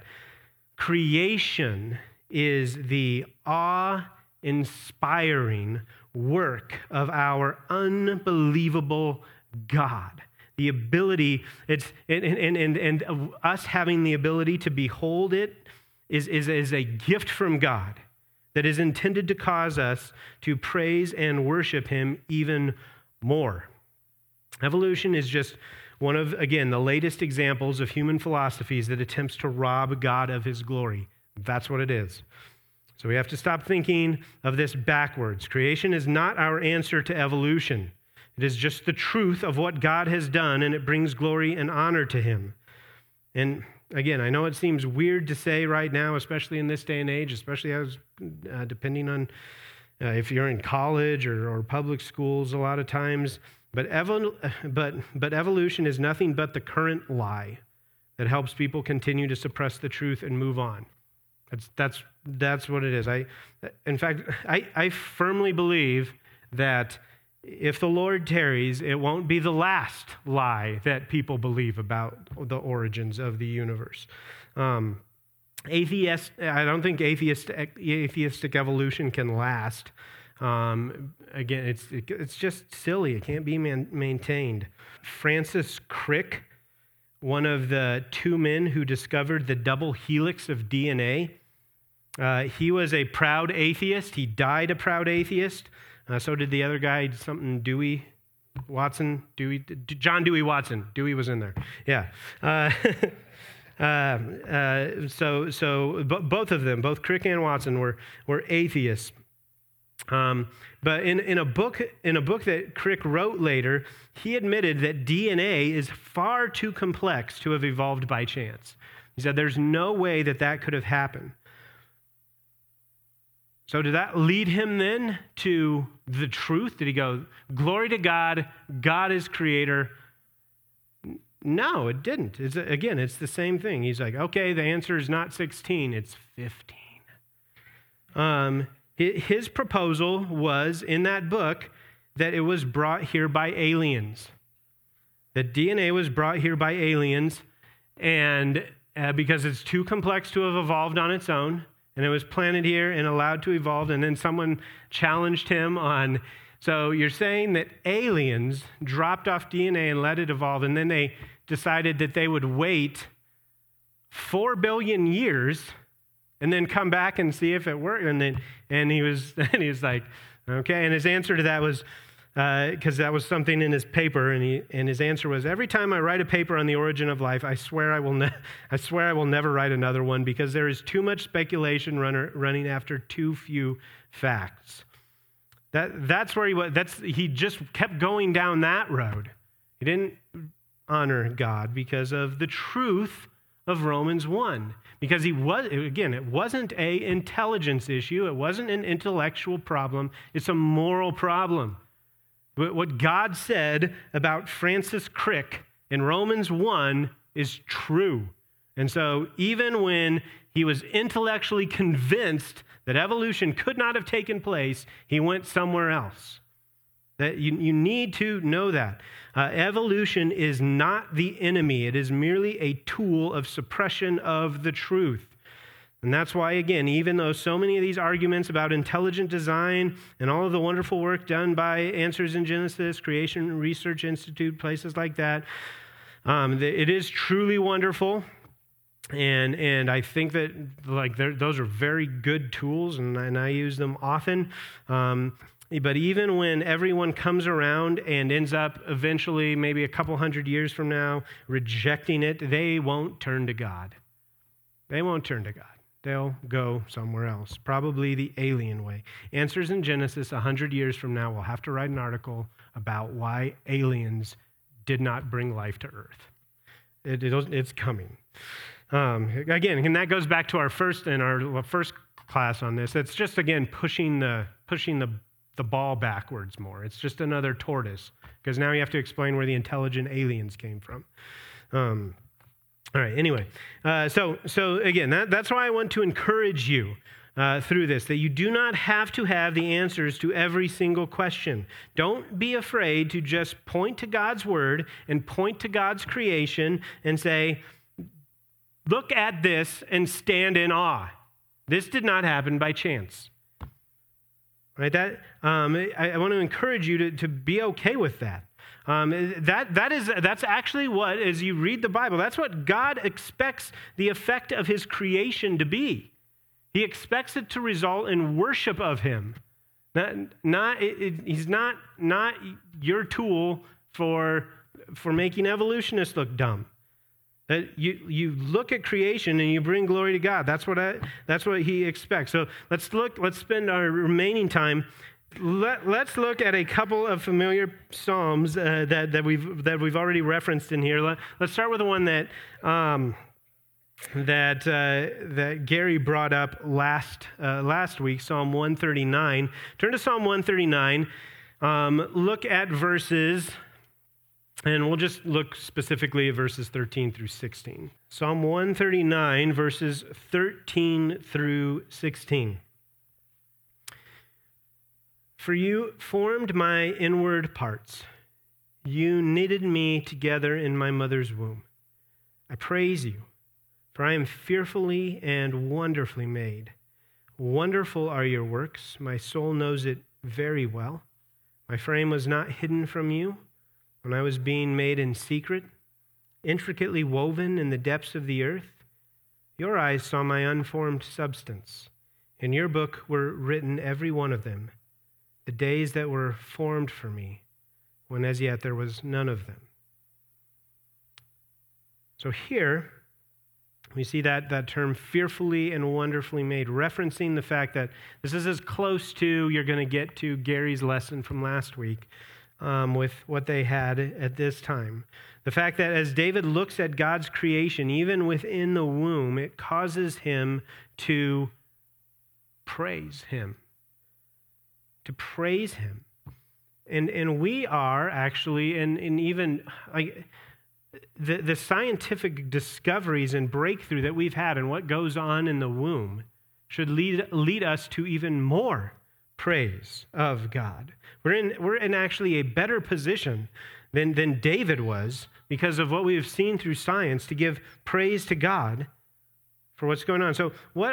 Creation is the awe-inspiring work of our unbelievable God. The ability, and us having the ability to behold it is a gift from God that is intended to cause us to praise and worship him even more. Evolution is just one of, again, the latest examples of human philosophies that attempts to rob God of his glory. That's what it is. So we have to stop thinking of this backwards. Creation is not our answer to evolution. It is just the truth of what God has done, and it brings glory and honor to him. And again, I know it seems weird to say right now, especially in this day and age, especially as depending on if you're in college or public schools a lot of times, but evolution is nothing but the current lie that helps people continue to suppress the truth and move on. That's what it is. In fact, I firmly believe that if the Lord tarries, it won't be the last lie that people believe about the origins of the universe. I don't think atheistic evolution can last. Again, it's just silly. It can't be maintained. Francis Crick, one of the two men who discovered the double helix of DNA, he was a proud atheist. He died a proud atheist. So did the other guy, John Dewey Watson. Dewey was in there. Yeah. Both of them, both Crick and Watson, were atheists. But in a book that Crick wrote later, he admitted that DNA is far too complex to have evolved by chance. He said there's no way that could have happened. So did that lead him then to the truth? Did he go, glory to God, God is creator? No, it didn't. It's the same thing. He's like, okay, the answer is not 16, it's 15. His proposal was, in that book, that it was brought here by aliens. That DNA was brought here by aliens, and because it's too complex to have evolved on its own, and it was planted here and allowed to evolve, and then someone challenged him on, so you're saying that aliens dropped off DNA and let it evolve, and then they decided that they would wait 4 billion years and then come back and see if it worked. And he was like, okay. And his answer to that was, because that was something in his paper, and his answer was, every time I write a paper on the origin of life, I swear I will never write another one because there is too much speculation running after too few facts. That's where he was. He just kept going down that road. He didn't honor God because of the truth of Romans 1. Because it wasn't an intelligence issue. It wasn't an intellectual problem. It's a moral problem. But what God said about Francis Crick in Romans 1 is true. And so even when he was intellectually convinced that evolution could not have taken place, he went somewhere else. That you need to know that. Evolution is not the enemy. It is merely a tool of suppression of the truth. And that's why, again, even though so many of these arguments about intelligent design and all of the wonderful work done by Answers in Genesis, Creation Research Institute, places like that, it is truly wonderful. And I think that those are very good tools, and I use them often. But even when everyone comes around and ends up eventually, maybe a couple hundred years from now, rejecting it, they won't turn to God. They won't turn to God. They'll go somewhere else, probably the alien way. Answers in Genesis 100 years from now, we'll have to write an article about why aliens did not bring life to Earth. It's coming. Again, and that goes back to our first class on this. It's just, again, pushing the ball backwards more. It's just another tortoise, because now you have to explain where the intelligent aliens came from. All right, anyway, so again, that's why I want to encourage you through this, that you do not have to have the answers to every single question. Don't be afraid to just point to God's word and point to God's creation and say, look at this and stand in awe. This did not happen by chance. Right? That I want to encourage you to be okay with that. That's actually what, as you read the Bible, that's what God expects the effect of his creation to be. He expects it to result in worship of him. He's not your tool for making evolutionists look dumb. That you look at creation and you bring glory to God. That's what he expects. So let's spend our remaining time. Let's look at a couple of familiar psalms that we've already referenced in here. Let's start with the one that Gary brought up last week, Psalm 139. Turn to Psalm 139. Look at verses, and we'll just look specifically at verses 13 through 16. Psalm 139, verses 13 through 16. For you formed my inward parts. You knitted me together in my mother's womb. I praise you, for I am fearfully and wonderfully made. Wonderful are your works. My soul knows it very well. My frame was not hidden from you when I was being made in secret, intricately woven in the depths of the earth. Your eyes saw my unformed substance. In your book were written every one of them, the days that were formed for me, when as yet there was none of them. So here, we see that term fearfully and wonderfully made, referencing the fact that this is as close to you're going to get to Gary's lesson from last week with what they had at this time. The fact that as David looks at God's creation, even within the womb, it causes him to praise him. To praise him. And we are actually, and even like the scientific discoveries and breakthrough that we've had and what goes on in the womb should lead us to even more praise of God. We're in actually a better position than David was because of what we have seen through science to give praise to God for what's going on. So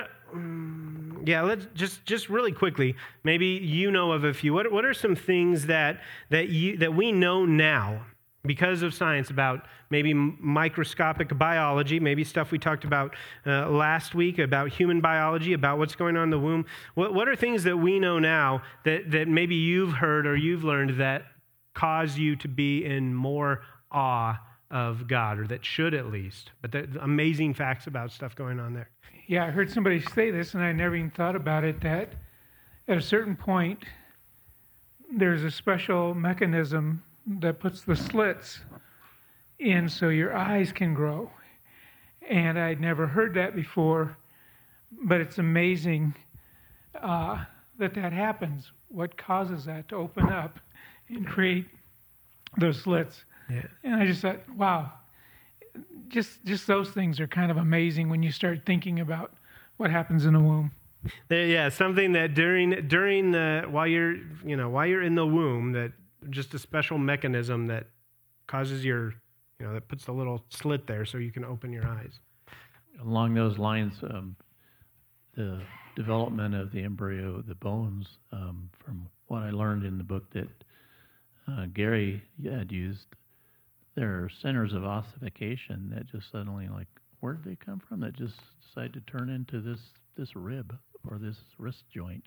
let's just really quickly, maybe you know of a few. What are some things that we know now because of science about maybe microscopic biology, maybe stuff we talked about last week about human biology, about what's going on in the womb? What are things that we know now that maybe you've heard or you've learned that cause you to be in more awe of God, or that should at least, but the amazing facts about stuff going on there? Yeah, I heard somebody say this, and I never even thought about it, that at a certain point, there's a special mechanism that puts the slits in so your eyes can grow. And I'd never heard that before, but it's amazing that happens. What causes that to open up and create those slits? Yeah. And I just thought, wow, just those things are kind of amazing when you start thinking about what happens in the womb. Yeah, something that while you're in the womb, that just a special mechanism that causes that puts a little slit there so you can open your eyes. Along those lines, the development of the embryo, the bones, from what I learned in the book that Gary had used, there are centers of ossification that just suddenly where did they come from that just decided to turn into this rib or this wrist joint?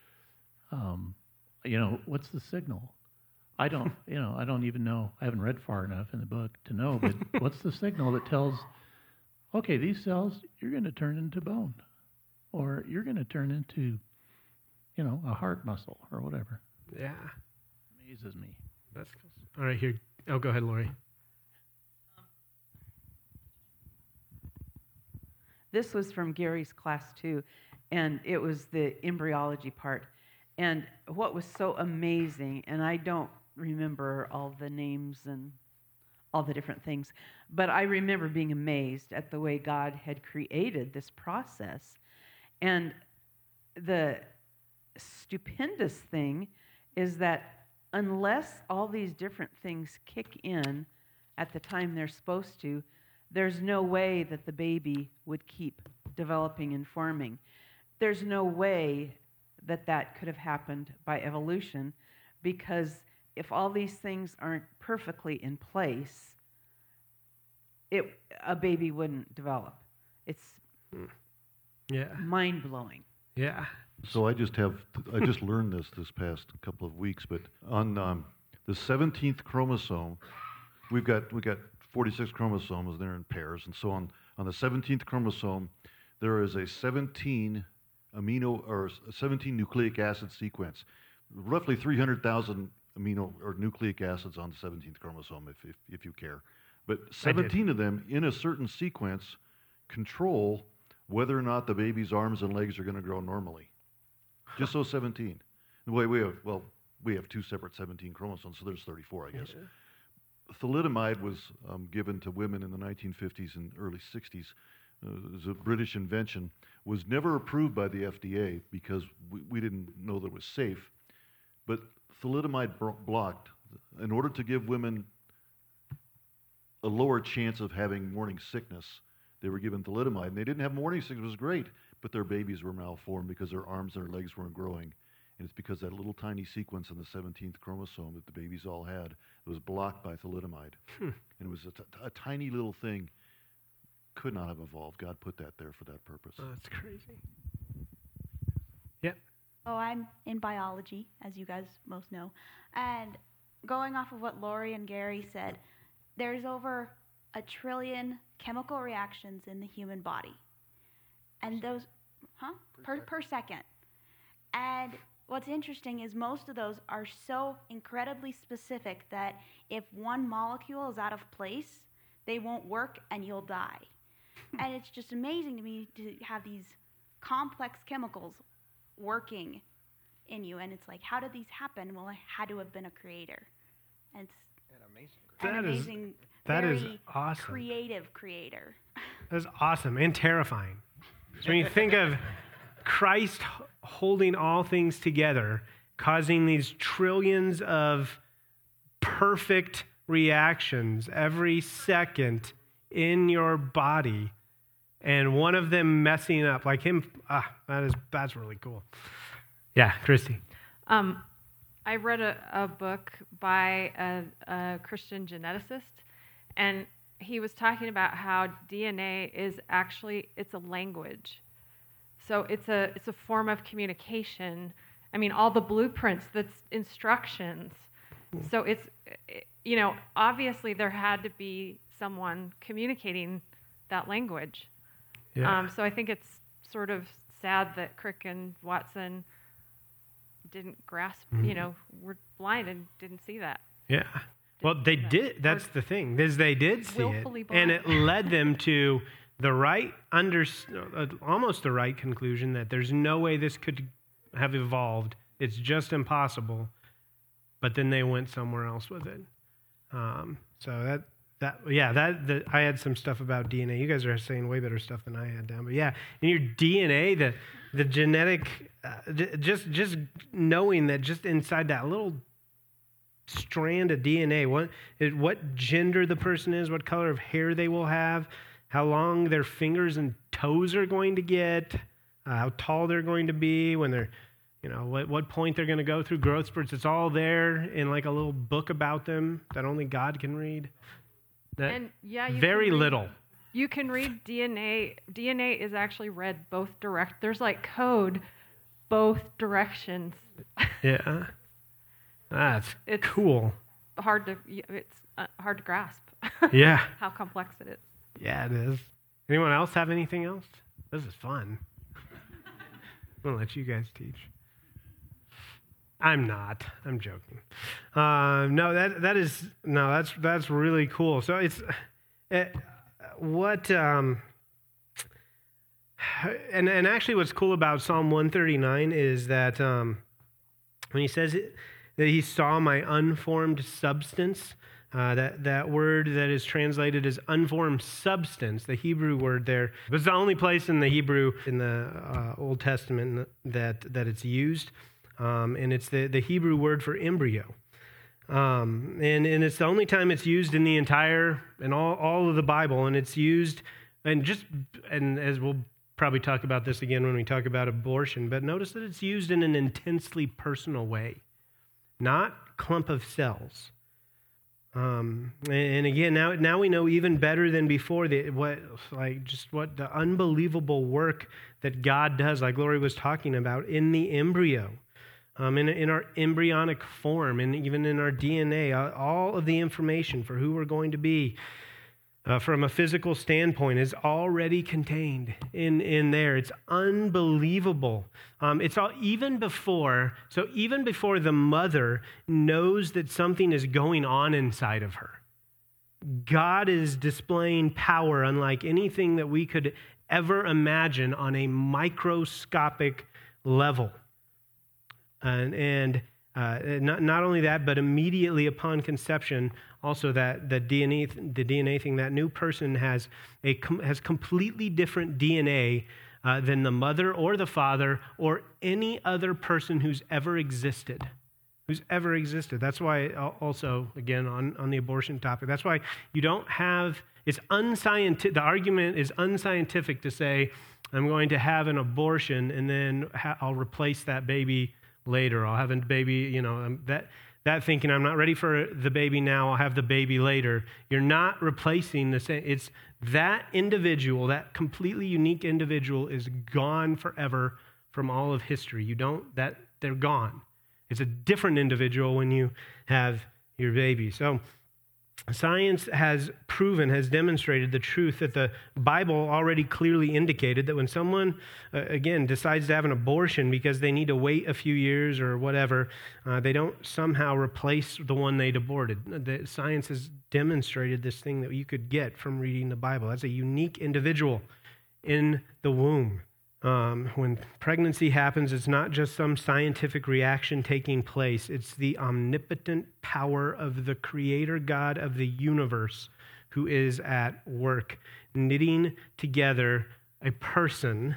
What's the signal? I don't even know. I haven't read far enough in the book to know, but what's the signal that tells, okay, these cells, you're going to turn into bone, or you're going to turn into, a heart muscle or whatever. Yeah. Amazes me. That's cool. All right, here. Oh, go ahead, Lori. This was from Gary's class too, and it was the embryology part. And what was so amazing, and I don't remember all the names and all the different things, but I remember being amazed at the way God had created this process. And the stupendous thing is that unless all these different things kick in at the time they're supposed to, there's no way that the baby would keep developing and forming. There's no way that could have happened by evolution, because if all these things aren't perfectly in place, a baby wouldn't develop. It's mind-blowing. Yeah. So I just learned this past couple of weeks, but on the 17th chromosome, we've got 46 chromosomes, they're in pairs, and so on the 17th chromosome, there is a 17 nucleic acid sequence, roughly 300,000 amino or nucleic acids on the 17th chromosome, if you care. But 17 of them in a certain sequence control whether or not the baby's arms and legs are going to grow normally. Just those 17. We have two separate 17 chromosomes, so there's 34, I guess. Yeah. Thalidomide was given to women in the 1950s and early 60s. It was a British invention. Was never approved by the FDA because we didn't know that it was safe. But thalidomide blocked, in order to give women a lower chance of having morning sickness, they were given thalidomide, and they didn't have morning sickness. It was great, but their babies were malformed because their arms and their legs weren't growing. And it's because that little tiny sequence in the 17th chromosome that the babies all had was blocked by thalidomide. And it was a tiny little thing. Could not have evolved. God put that there for that purpose. Oh, that's crazy. Yep. Oh, I'm in biology, as you guys most know. And going off of what Lori and Gary said, there's over 1 trillion chemical reactions in the human body. And those, per second. And what's interesting is most of those are so incredibly specific that if one molecule is out of place, they won't work and you'll die. And it's just amazing to me to have these complex chemicals working in you. And it's like, how did these happen? Well, it had to have been a creator. And it's that is awesome. Creative creator. That is awesome and terrifying. So when you think of Christ holding all things together, causing these trillions of perfect reactions every second in your body, and one of them messing up, like him, that's really cool. Yeah, Christy. I read a book by a Christian geneticist, and he was talking about how DNA is actually, it's a language. So it's a form of communication. I mean, all the blueprints, that's instructions. So it's, obviously there had to be someone communicating that language. Yeah. So I think it's sort of sad that Crick and Watson didn't grasp, were blind and didn't see that. Yeah. Well, they did. That's the thing, is they did see it. Blind. And it led them to almost the right conclusion that there's no way this could have evolved. It's just impossible. But then they went somewhere else with it. I had some stuff about DNA. You guys are saying way better stuff than I had down. But yeah, in your DNA, the genetic, just knowing that just inside that little strand of DNA, what gender the person is, what color of hair they will have, how long their fingers and toes are going to get, how tall they're going to be when they're, what point they're going to go through growth spurts. It's all there in like a little book about them that only God can read. Very little You can read DNA. DNA is actually read both direct. There's like code both directions. Yeah. That's It's cool. It's hard to grasp. Yeah. How complex it is. Yeah, it is. Anyone else have anything else? This is fun. I'm going to let you guys teach. I'm not. I'm joking. That's really cool. So it's and actually what's cool about Psalm 139 is that when he says that he saw my unformed substance, that word that is translated as unformed substance, the Hebrew word there, it's the only place in the Hebrew in the Old Testament that it's used. And it's the Hebrew word for embryo. And it's the only time it's used in the entire, in all of the Bible. And it's used, and as we'll probably talk about this again when we talk about abortion, but notice that it's used in an intensely personal way, not clump of cells. And again, now we know even better than before what the unbelievable work that God does, like Lori was talking about, in the embryo. In our embryonic form, and even in our DNA, all of the information for who we're going to be from a physical standpoint is already contained in there. It's unbelievable. It's all even before the mother knows that something is going on inside of her. God is displaying power unlike anything that we could ever imagine on a microscopic level. And not only that, but immediately upon conception, also that the DNA thing, that new person has completely different DNA than the mother or the father or any other person who's ever existed. That's why also, again, on the abortion topic, that's why you don't have, it's unscientific, the argument is unscientific to say, I'm going to have an abortion and then I'll replace that baby later. I'll have a baby, that thinking, I'm not ready for the baby now, I'll have the baby later. You're not replacing the same. It's that individual, that completely unique individual is gone forever from all of history. They're gone. It's a different individual when you have your baby. So science has demonstrated the truth that the Bible already clearly indicated, that when someone, again, decides to have an abortion because they need to wait a few years or whatever, they don't somehow replace the one they'd aborted. Science has demonstrated this thing that you could get from reading the Bible. That's a unique individual in the womb. When pregnancy happens, it's not just some scientific reaction taking place. It's the omnipotent power of the Creator God of the universe who is at work, knitting together a person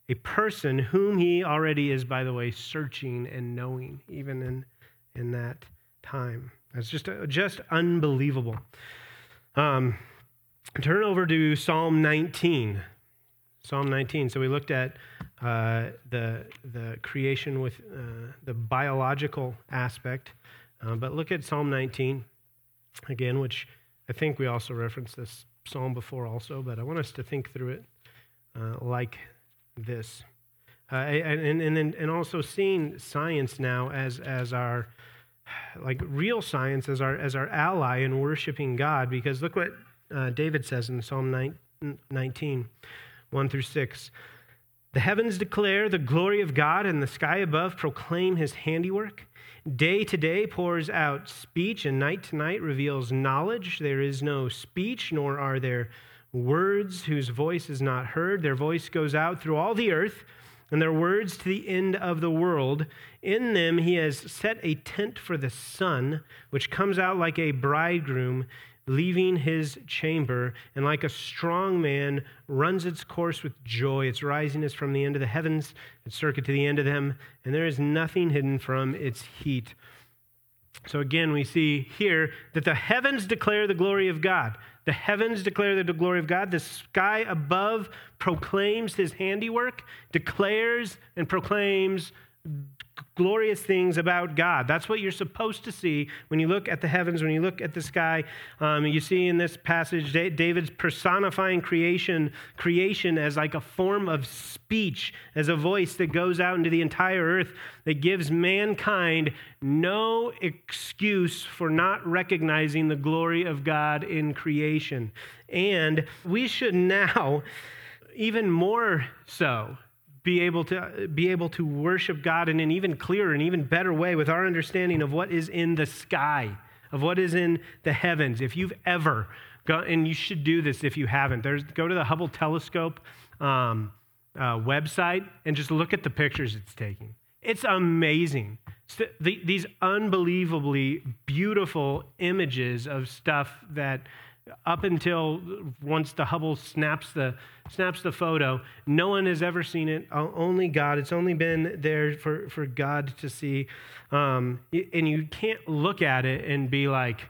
whom he already is, by the way, searching and knowing, even in that time. That's just unbelievable. Turn over to Psalm 19. Psalm 19. So we looked at the creation with the biological aspect, but look at Psalm 19 again, which I think we also referenced this psalm before also, but I want us to think through it like this, and also seeing science now as our, like real science as our ally in worshiping God, because look what David says in Psalm 19. 1-6. The heavens declare the glory of God, and the sky above proclaim his handiwork. Day to day pours out speech, and night to night reveals knowledge. There is no speech, nor are there words whose voice is not heard. Their voice goes out through all the earth, and their words to the end of the world. In them he has set a tent for the sun, which comes out like a bridegroom leaving his chamber, and like a strong man runs its course with joy. Its rising is from the end of the heavens, its circuit to the end of them, and there is nothing hidden from its heat. So again, we see here that the heavens declare the glory of God. The heavens declare the glory of God. The sky above proclaims his handiwork, declares and proclaims glorious things about God. That's what you're supposed to see when you look at the heavens, when you look at the sky. You see in this passage, David's personifying creation as like a form of speech, as a voice that goes out into the entire earth that gives mankind no excuse for not recognizing the glory of God in creation. And we should now, even more so, be able to worship God in an even clearer and even better way with our understanding of what is in the sky, of what is in the heavens. If you've ever gone, and you should do this if you haven't, go to the Hubble Telescope website and just look at the pictures it's taking. It's amazing. These unbelievably beautiful images of stuff that up until once the Hubble snaps the photo, no one has ever seen it, only God. It's only been there for God to see. And you can't look at it and be like,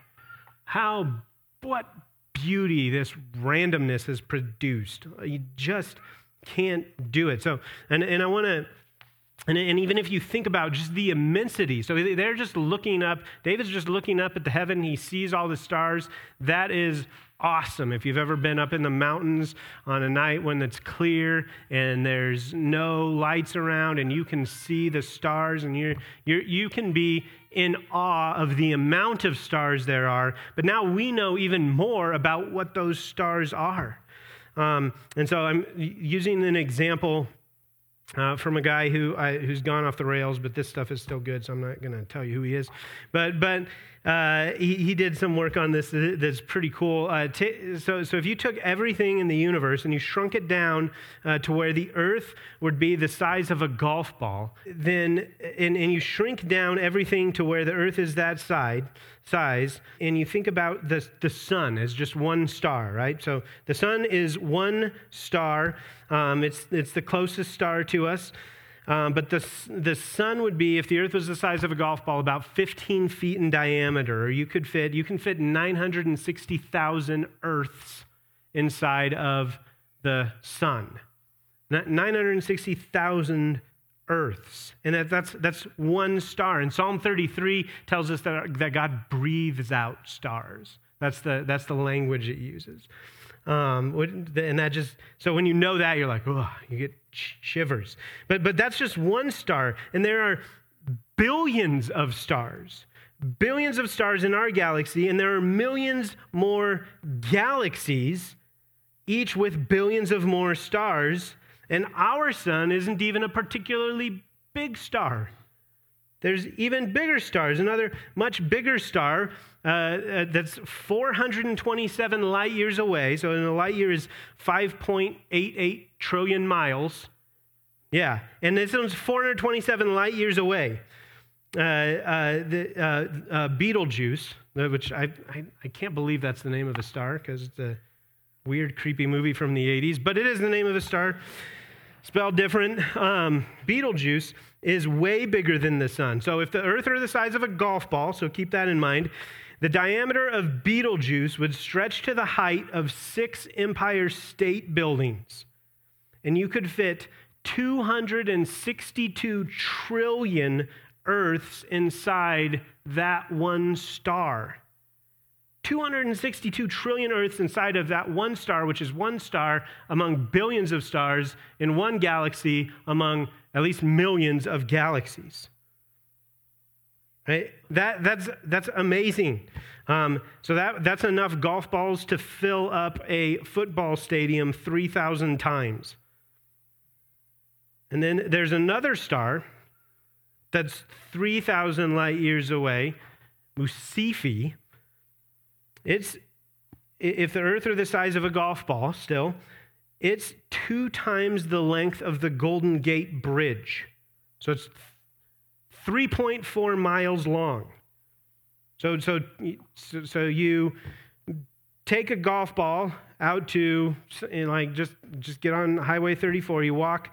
what beauty this randomness has produced. You just can't do it. So, and I want to, and even if you think about just the immensity, so they're just looking up, David's just looking up at the heaven, he sees all the stars. That is awesome. If you've ever been up in the mountains on a night when it's clear and there's no lights around and you can see the stars and you can be in awe of the amount of stars there are. But now we know even more about what those stars are. And so I'm using an example from a guy who's gone off the rails, but this stuff is still good, so I'm not going to tell you who he is. But he did some work on this that's pretty cool. So if you took everything in the universe and you shrunk it down to where the Earth would be the size of a golf ball, then and you shrink down everything to where the Earth is that size, and you think about the sun as just one star, right? So the sun is one star. It's the closest star to us. But the sun would be, if the Earth was the size of a golf ball, about 15 feet in diameter. Or you can fit 960,000 Earths inside of the sun. 960,000 Earths. And that's one star. And Psalm 33 tells us that God breathes out stars. That's the language it uses. And that just, so when you know that, you're like, oh, you get shivers. But that's just one star. And there are billions of stars in our galaxy, and there are millions more galaxies, each with billions of more stars. And our sun isn't even a particularly big star. There's even bigger stars, another much bigger star that's 427 light years away. So a light year is 5.88 trillion miles. Yeah, and this one's 427 light years away. Beetlejuice, which I can't believe that's the name of a star because it's a weird, creepy movie from the 80s, but it is the name of a star. Spelled different. Betelgeuse is way bigger than the sun. So if the Earth were the size of a golf ball, so keep that in mind, the diameter of Betelgeuse would stretch to the height of 6 Empire State Buildings. And you could fit 262 trillion Earths inside that one star. 262 trillion Earths inside of that one star, which is one star among billions of stars in one galaxy among at least millions of galaxies. Right? That's amazing. So that's enough golf balls to fill up a football stadium 3,000 times. And then there's another star that's 3,000 light years away, Musifi. If the Earth were the size of a golf ball still, it's 2 times the length of the Golden Gate Bridge. So it's 3.4 miles long. So you take a golf ball out to, like, just get on Highway 34. You walk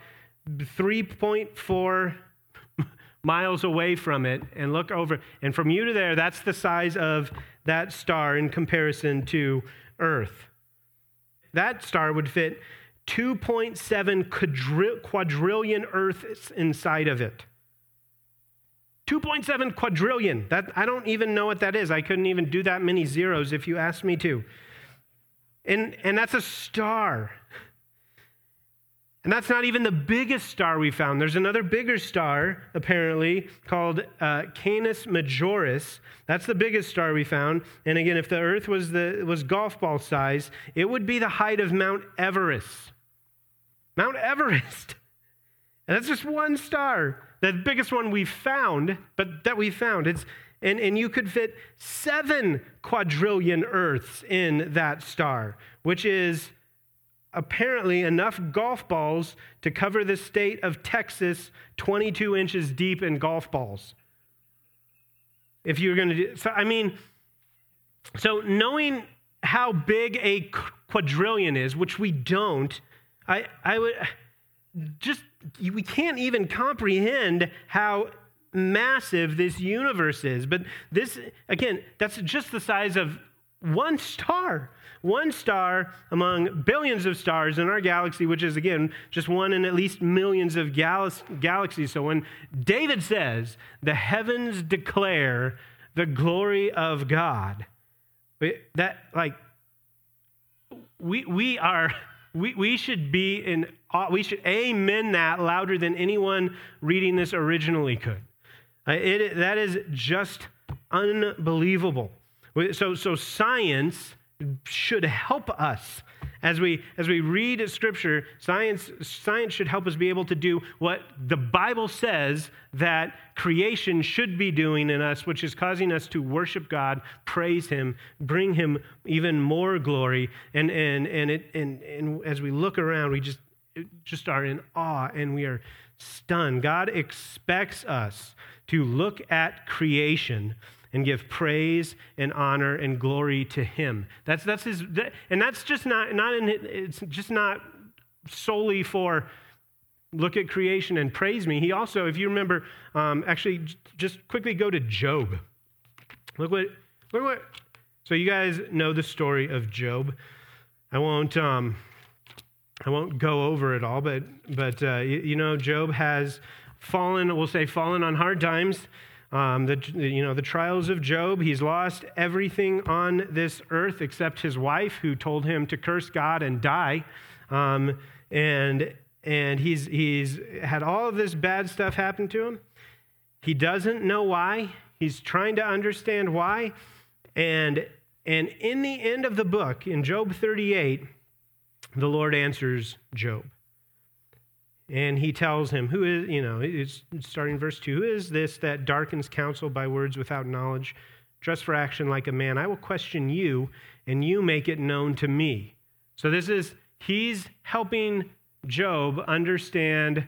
3.4 miles away from it and look over. And from you to there, that's the size of that star in comparison to Earth. That star would fit 2.7 quadrillion Earths inside of it. 2.7 quadrillion. I don't even know what that is. I couldn't even do that many zeros if you asked me to. And that's a star. And that's not even the biggest star we found. There's another bigger star, apparently, called Canis Majoris. That's the biggest star we found. And again, if the Earth was golf ball size, it would be the height of Mount Everest. Mount Everest. And that's just one star. The biggest one we found, but that we found. And you could fit 7 quadrillion Earths in that star, which is apparently enough golf balls to cover the state of Texas 22 inches deep in golf balls. If you're going to do, so knowing how big a quadrillion is, which we don't, we can't even comprehend how massive this universe is. But this, again, that's just the size of one star. One star among billions of stars in our galaxy, which is, again, just one in at least millions of galaxies. So when David says, the heavens declare the glory of God, we should be in awe. We should amen that louder than anyone reading this originally could. That is just unbelievable. So science should help us as we read Scripture. Science should help us be able to do what the Bible says that creation should be doing in us, which is causing us to worship God, praise Him, bring Him even more glory. And as we look around, we just are in awe and we are stunned. God expects us to look at creation and give praise and honor and glory to Him. That's His, and that's just it's just not solely for look at creation and praise me. He also, if you remember, actually just quickly go to Job. Look what. So you guys know the story of Job. I won't go over it all, but Job has fallen. We'll say fallen on hard times. The trials of Job. He's lost everything on this earth except his wife, who told him to curse God and die. And he's had all of this bad stuff happen to him. He doesn't know why. He's trying to understand why. And in the end of the book, in Job 38, the Lord answers Job. And he tells him, who is, it's starting verse 2, who is this that darkens counsel by words without knowledge, dressed for action like a man? I will question you, and you make it known to me. So he's helping Job understand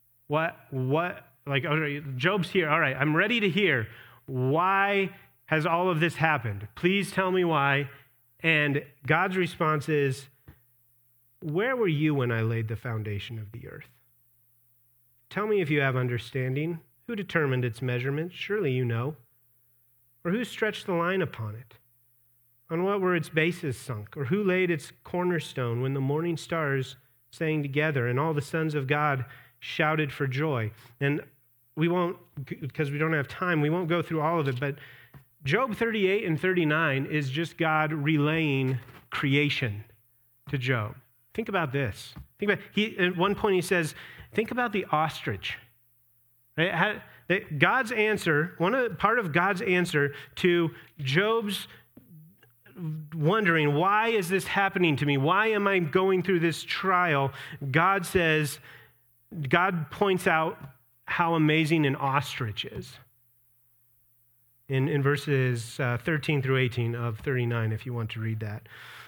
Job's here. All right, I'm ready to hear. Why has all of this happened? Please tell me why. And God's response is, where were you when I laid the foundation of the earth? Tell me if you have understanding. Who determined its measurements? Surely you know. Or who stretched the line upon it? On what were its bases sunk? Or who laid its cornerstone when the morning stars sang together and all the sons of God shouted for joy? And we won't, because we don't have time, we won't go through all of it, but Job 38 and 39 is just God relaying creation to Job. Think about this. At one point he says, think about the ostrich. Right? God's answer, part of God's answer to Job's wondering, why is this happening to me? Why am I going through this trial? God points out how amazing an ostrich is. In verses 13 through 18 of 39, if you want to read that.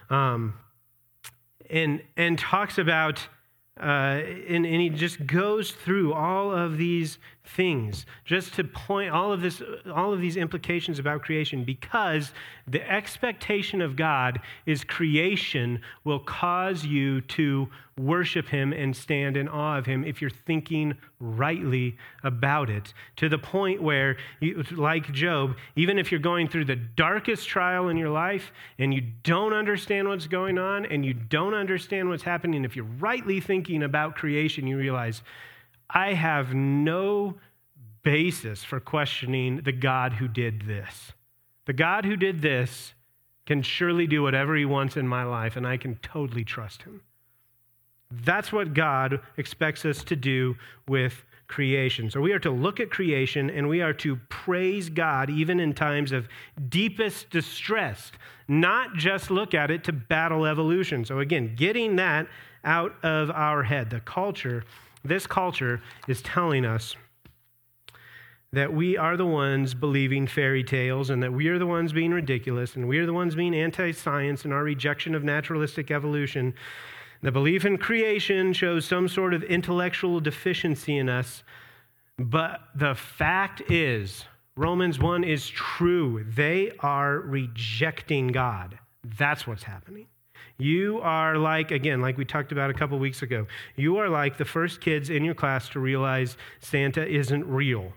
And talks about, and he just goes through all of these things just to point all of these implications about creation, because the expectation of God is creation will cause you to worship Him and stand in awe of Him if you're thinking rightly about it, to the point where, like Job, even if you're going through the darkest trial in your life and you don't understand what's going on and you don't understand what's happening, if you're rightly thinking about creation, you realize, I have no basis for questioning the God who did this. The God who did this can surely do whatever he wants in my life, and I can totally trust him. That's what God expects us to do with creation. So we are to look at creation and we are to praise God even in times of deepest distress, not just look at it to battle evolution. So again, getting that out of our head. This culture is telling us that we are the ones believing fairy tales and that we are the ones being ridiculous and we are the ones being anti-science in our rejection of naturalistic evolution. The belief in creation shows some sort of intellectual deficiency in us, but the fact is, Romans 1 is true. They are rejecting God. That's what's happening. You are like we talked about a couple weeks ago, you are like the first kids in your class to realize Santa isn't real.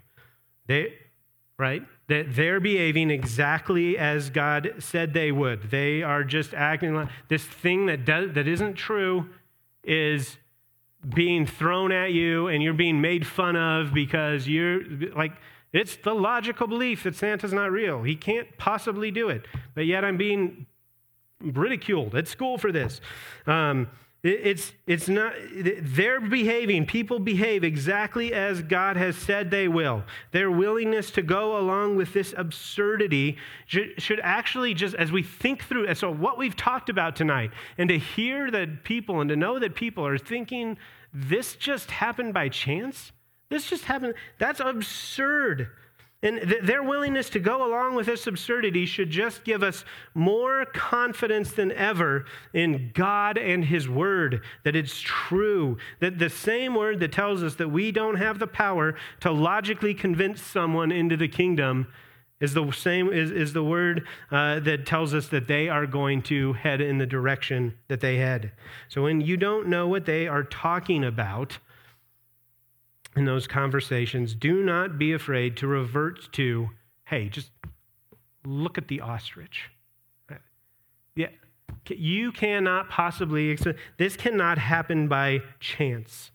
That they're behaving exactly as God said they would. They are just acting like this thing that isn't true is being thrown at you and you're being made fun of because you're like, it's the logical belief that Santa's not real. He can't possibly do it. But yet I'm being ridiculed at school for this. It's not, they're behaving, people behave exactly as God has said they will. Their willingness to go along with this absurdity should actually just, as we think through, so what we've talked about tonight, and to hear that people and to know that people are thinking this just happened by chance, this just happened, that's absurd. And their willingness to go along with this absurdity should just give us more confidence than ever in God and his word, that it's true, that the same word that tells us that we don't have the power to logically convince someone into the kingdom is the same is the word that tells us that they are going to head in the direction that they head. So when you don't know what they are talking about in those conversations, do not be afraid to revert to, hey, just look at the ostrich. Yeah, you cannot possibly, this cannot happen by chance.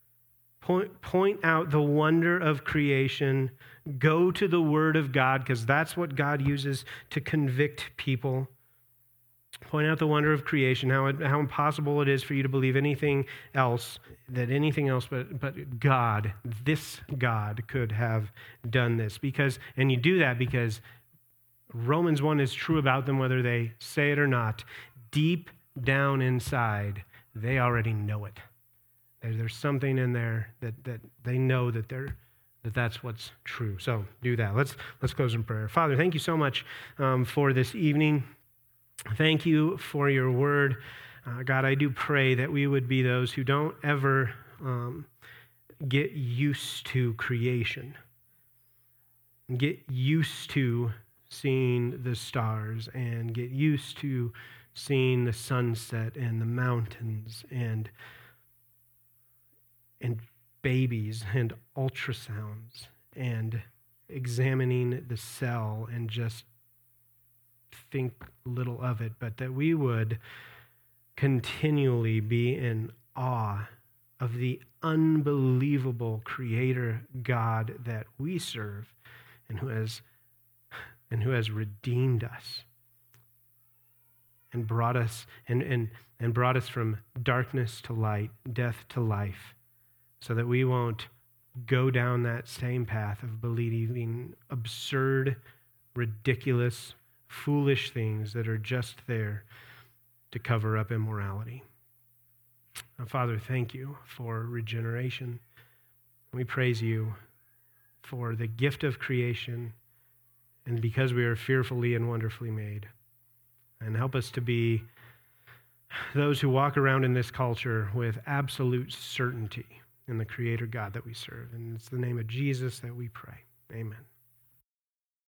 Point out the wonder of creation. Go to the Word of God, because that's what God uses to convict people. Point out the wonder of creation, how impossible it is for you to believe anything else but God, this God could have done this. And you do that because Romans 1 is true about them, whether they say it or not. Deep down inside, they already know it. There's something in there that they know that's what's true. So do that. Let's close in prayer. Father, thank you so much for this evening. Thank you for your word. God, I do pray that we would be those who don't ever get used to creation, get used to seeing the stars, and get used to seeing the sunset and the mountains and babies and ultrasounds and examining the cell and just think little of it, but that we would continually be in awe of the unbelievable creator God that we serve and who has redeemed us and brought us and brought us from darkness to light, death to life, so that we won't go down that same path of believing absurd, ridiculous, foolish things that are just there to cover up immorality. Now, Father, thank you for regeneration. We praise you for the gift of creation and because we are fearfully and wonderfully made. And help us to be those who walk around in this culture with absolute certainty in the Creator God that we serve. And it's the name of Jesus that we pray. Amen.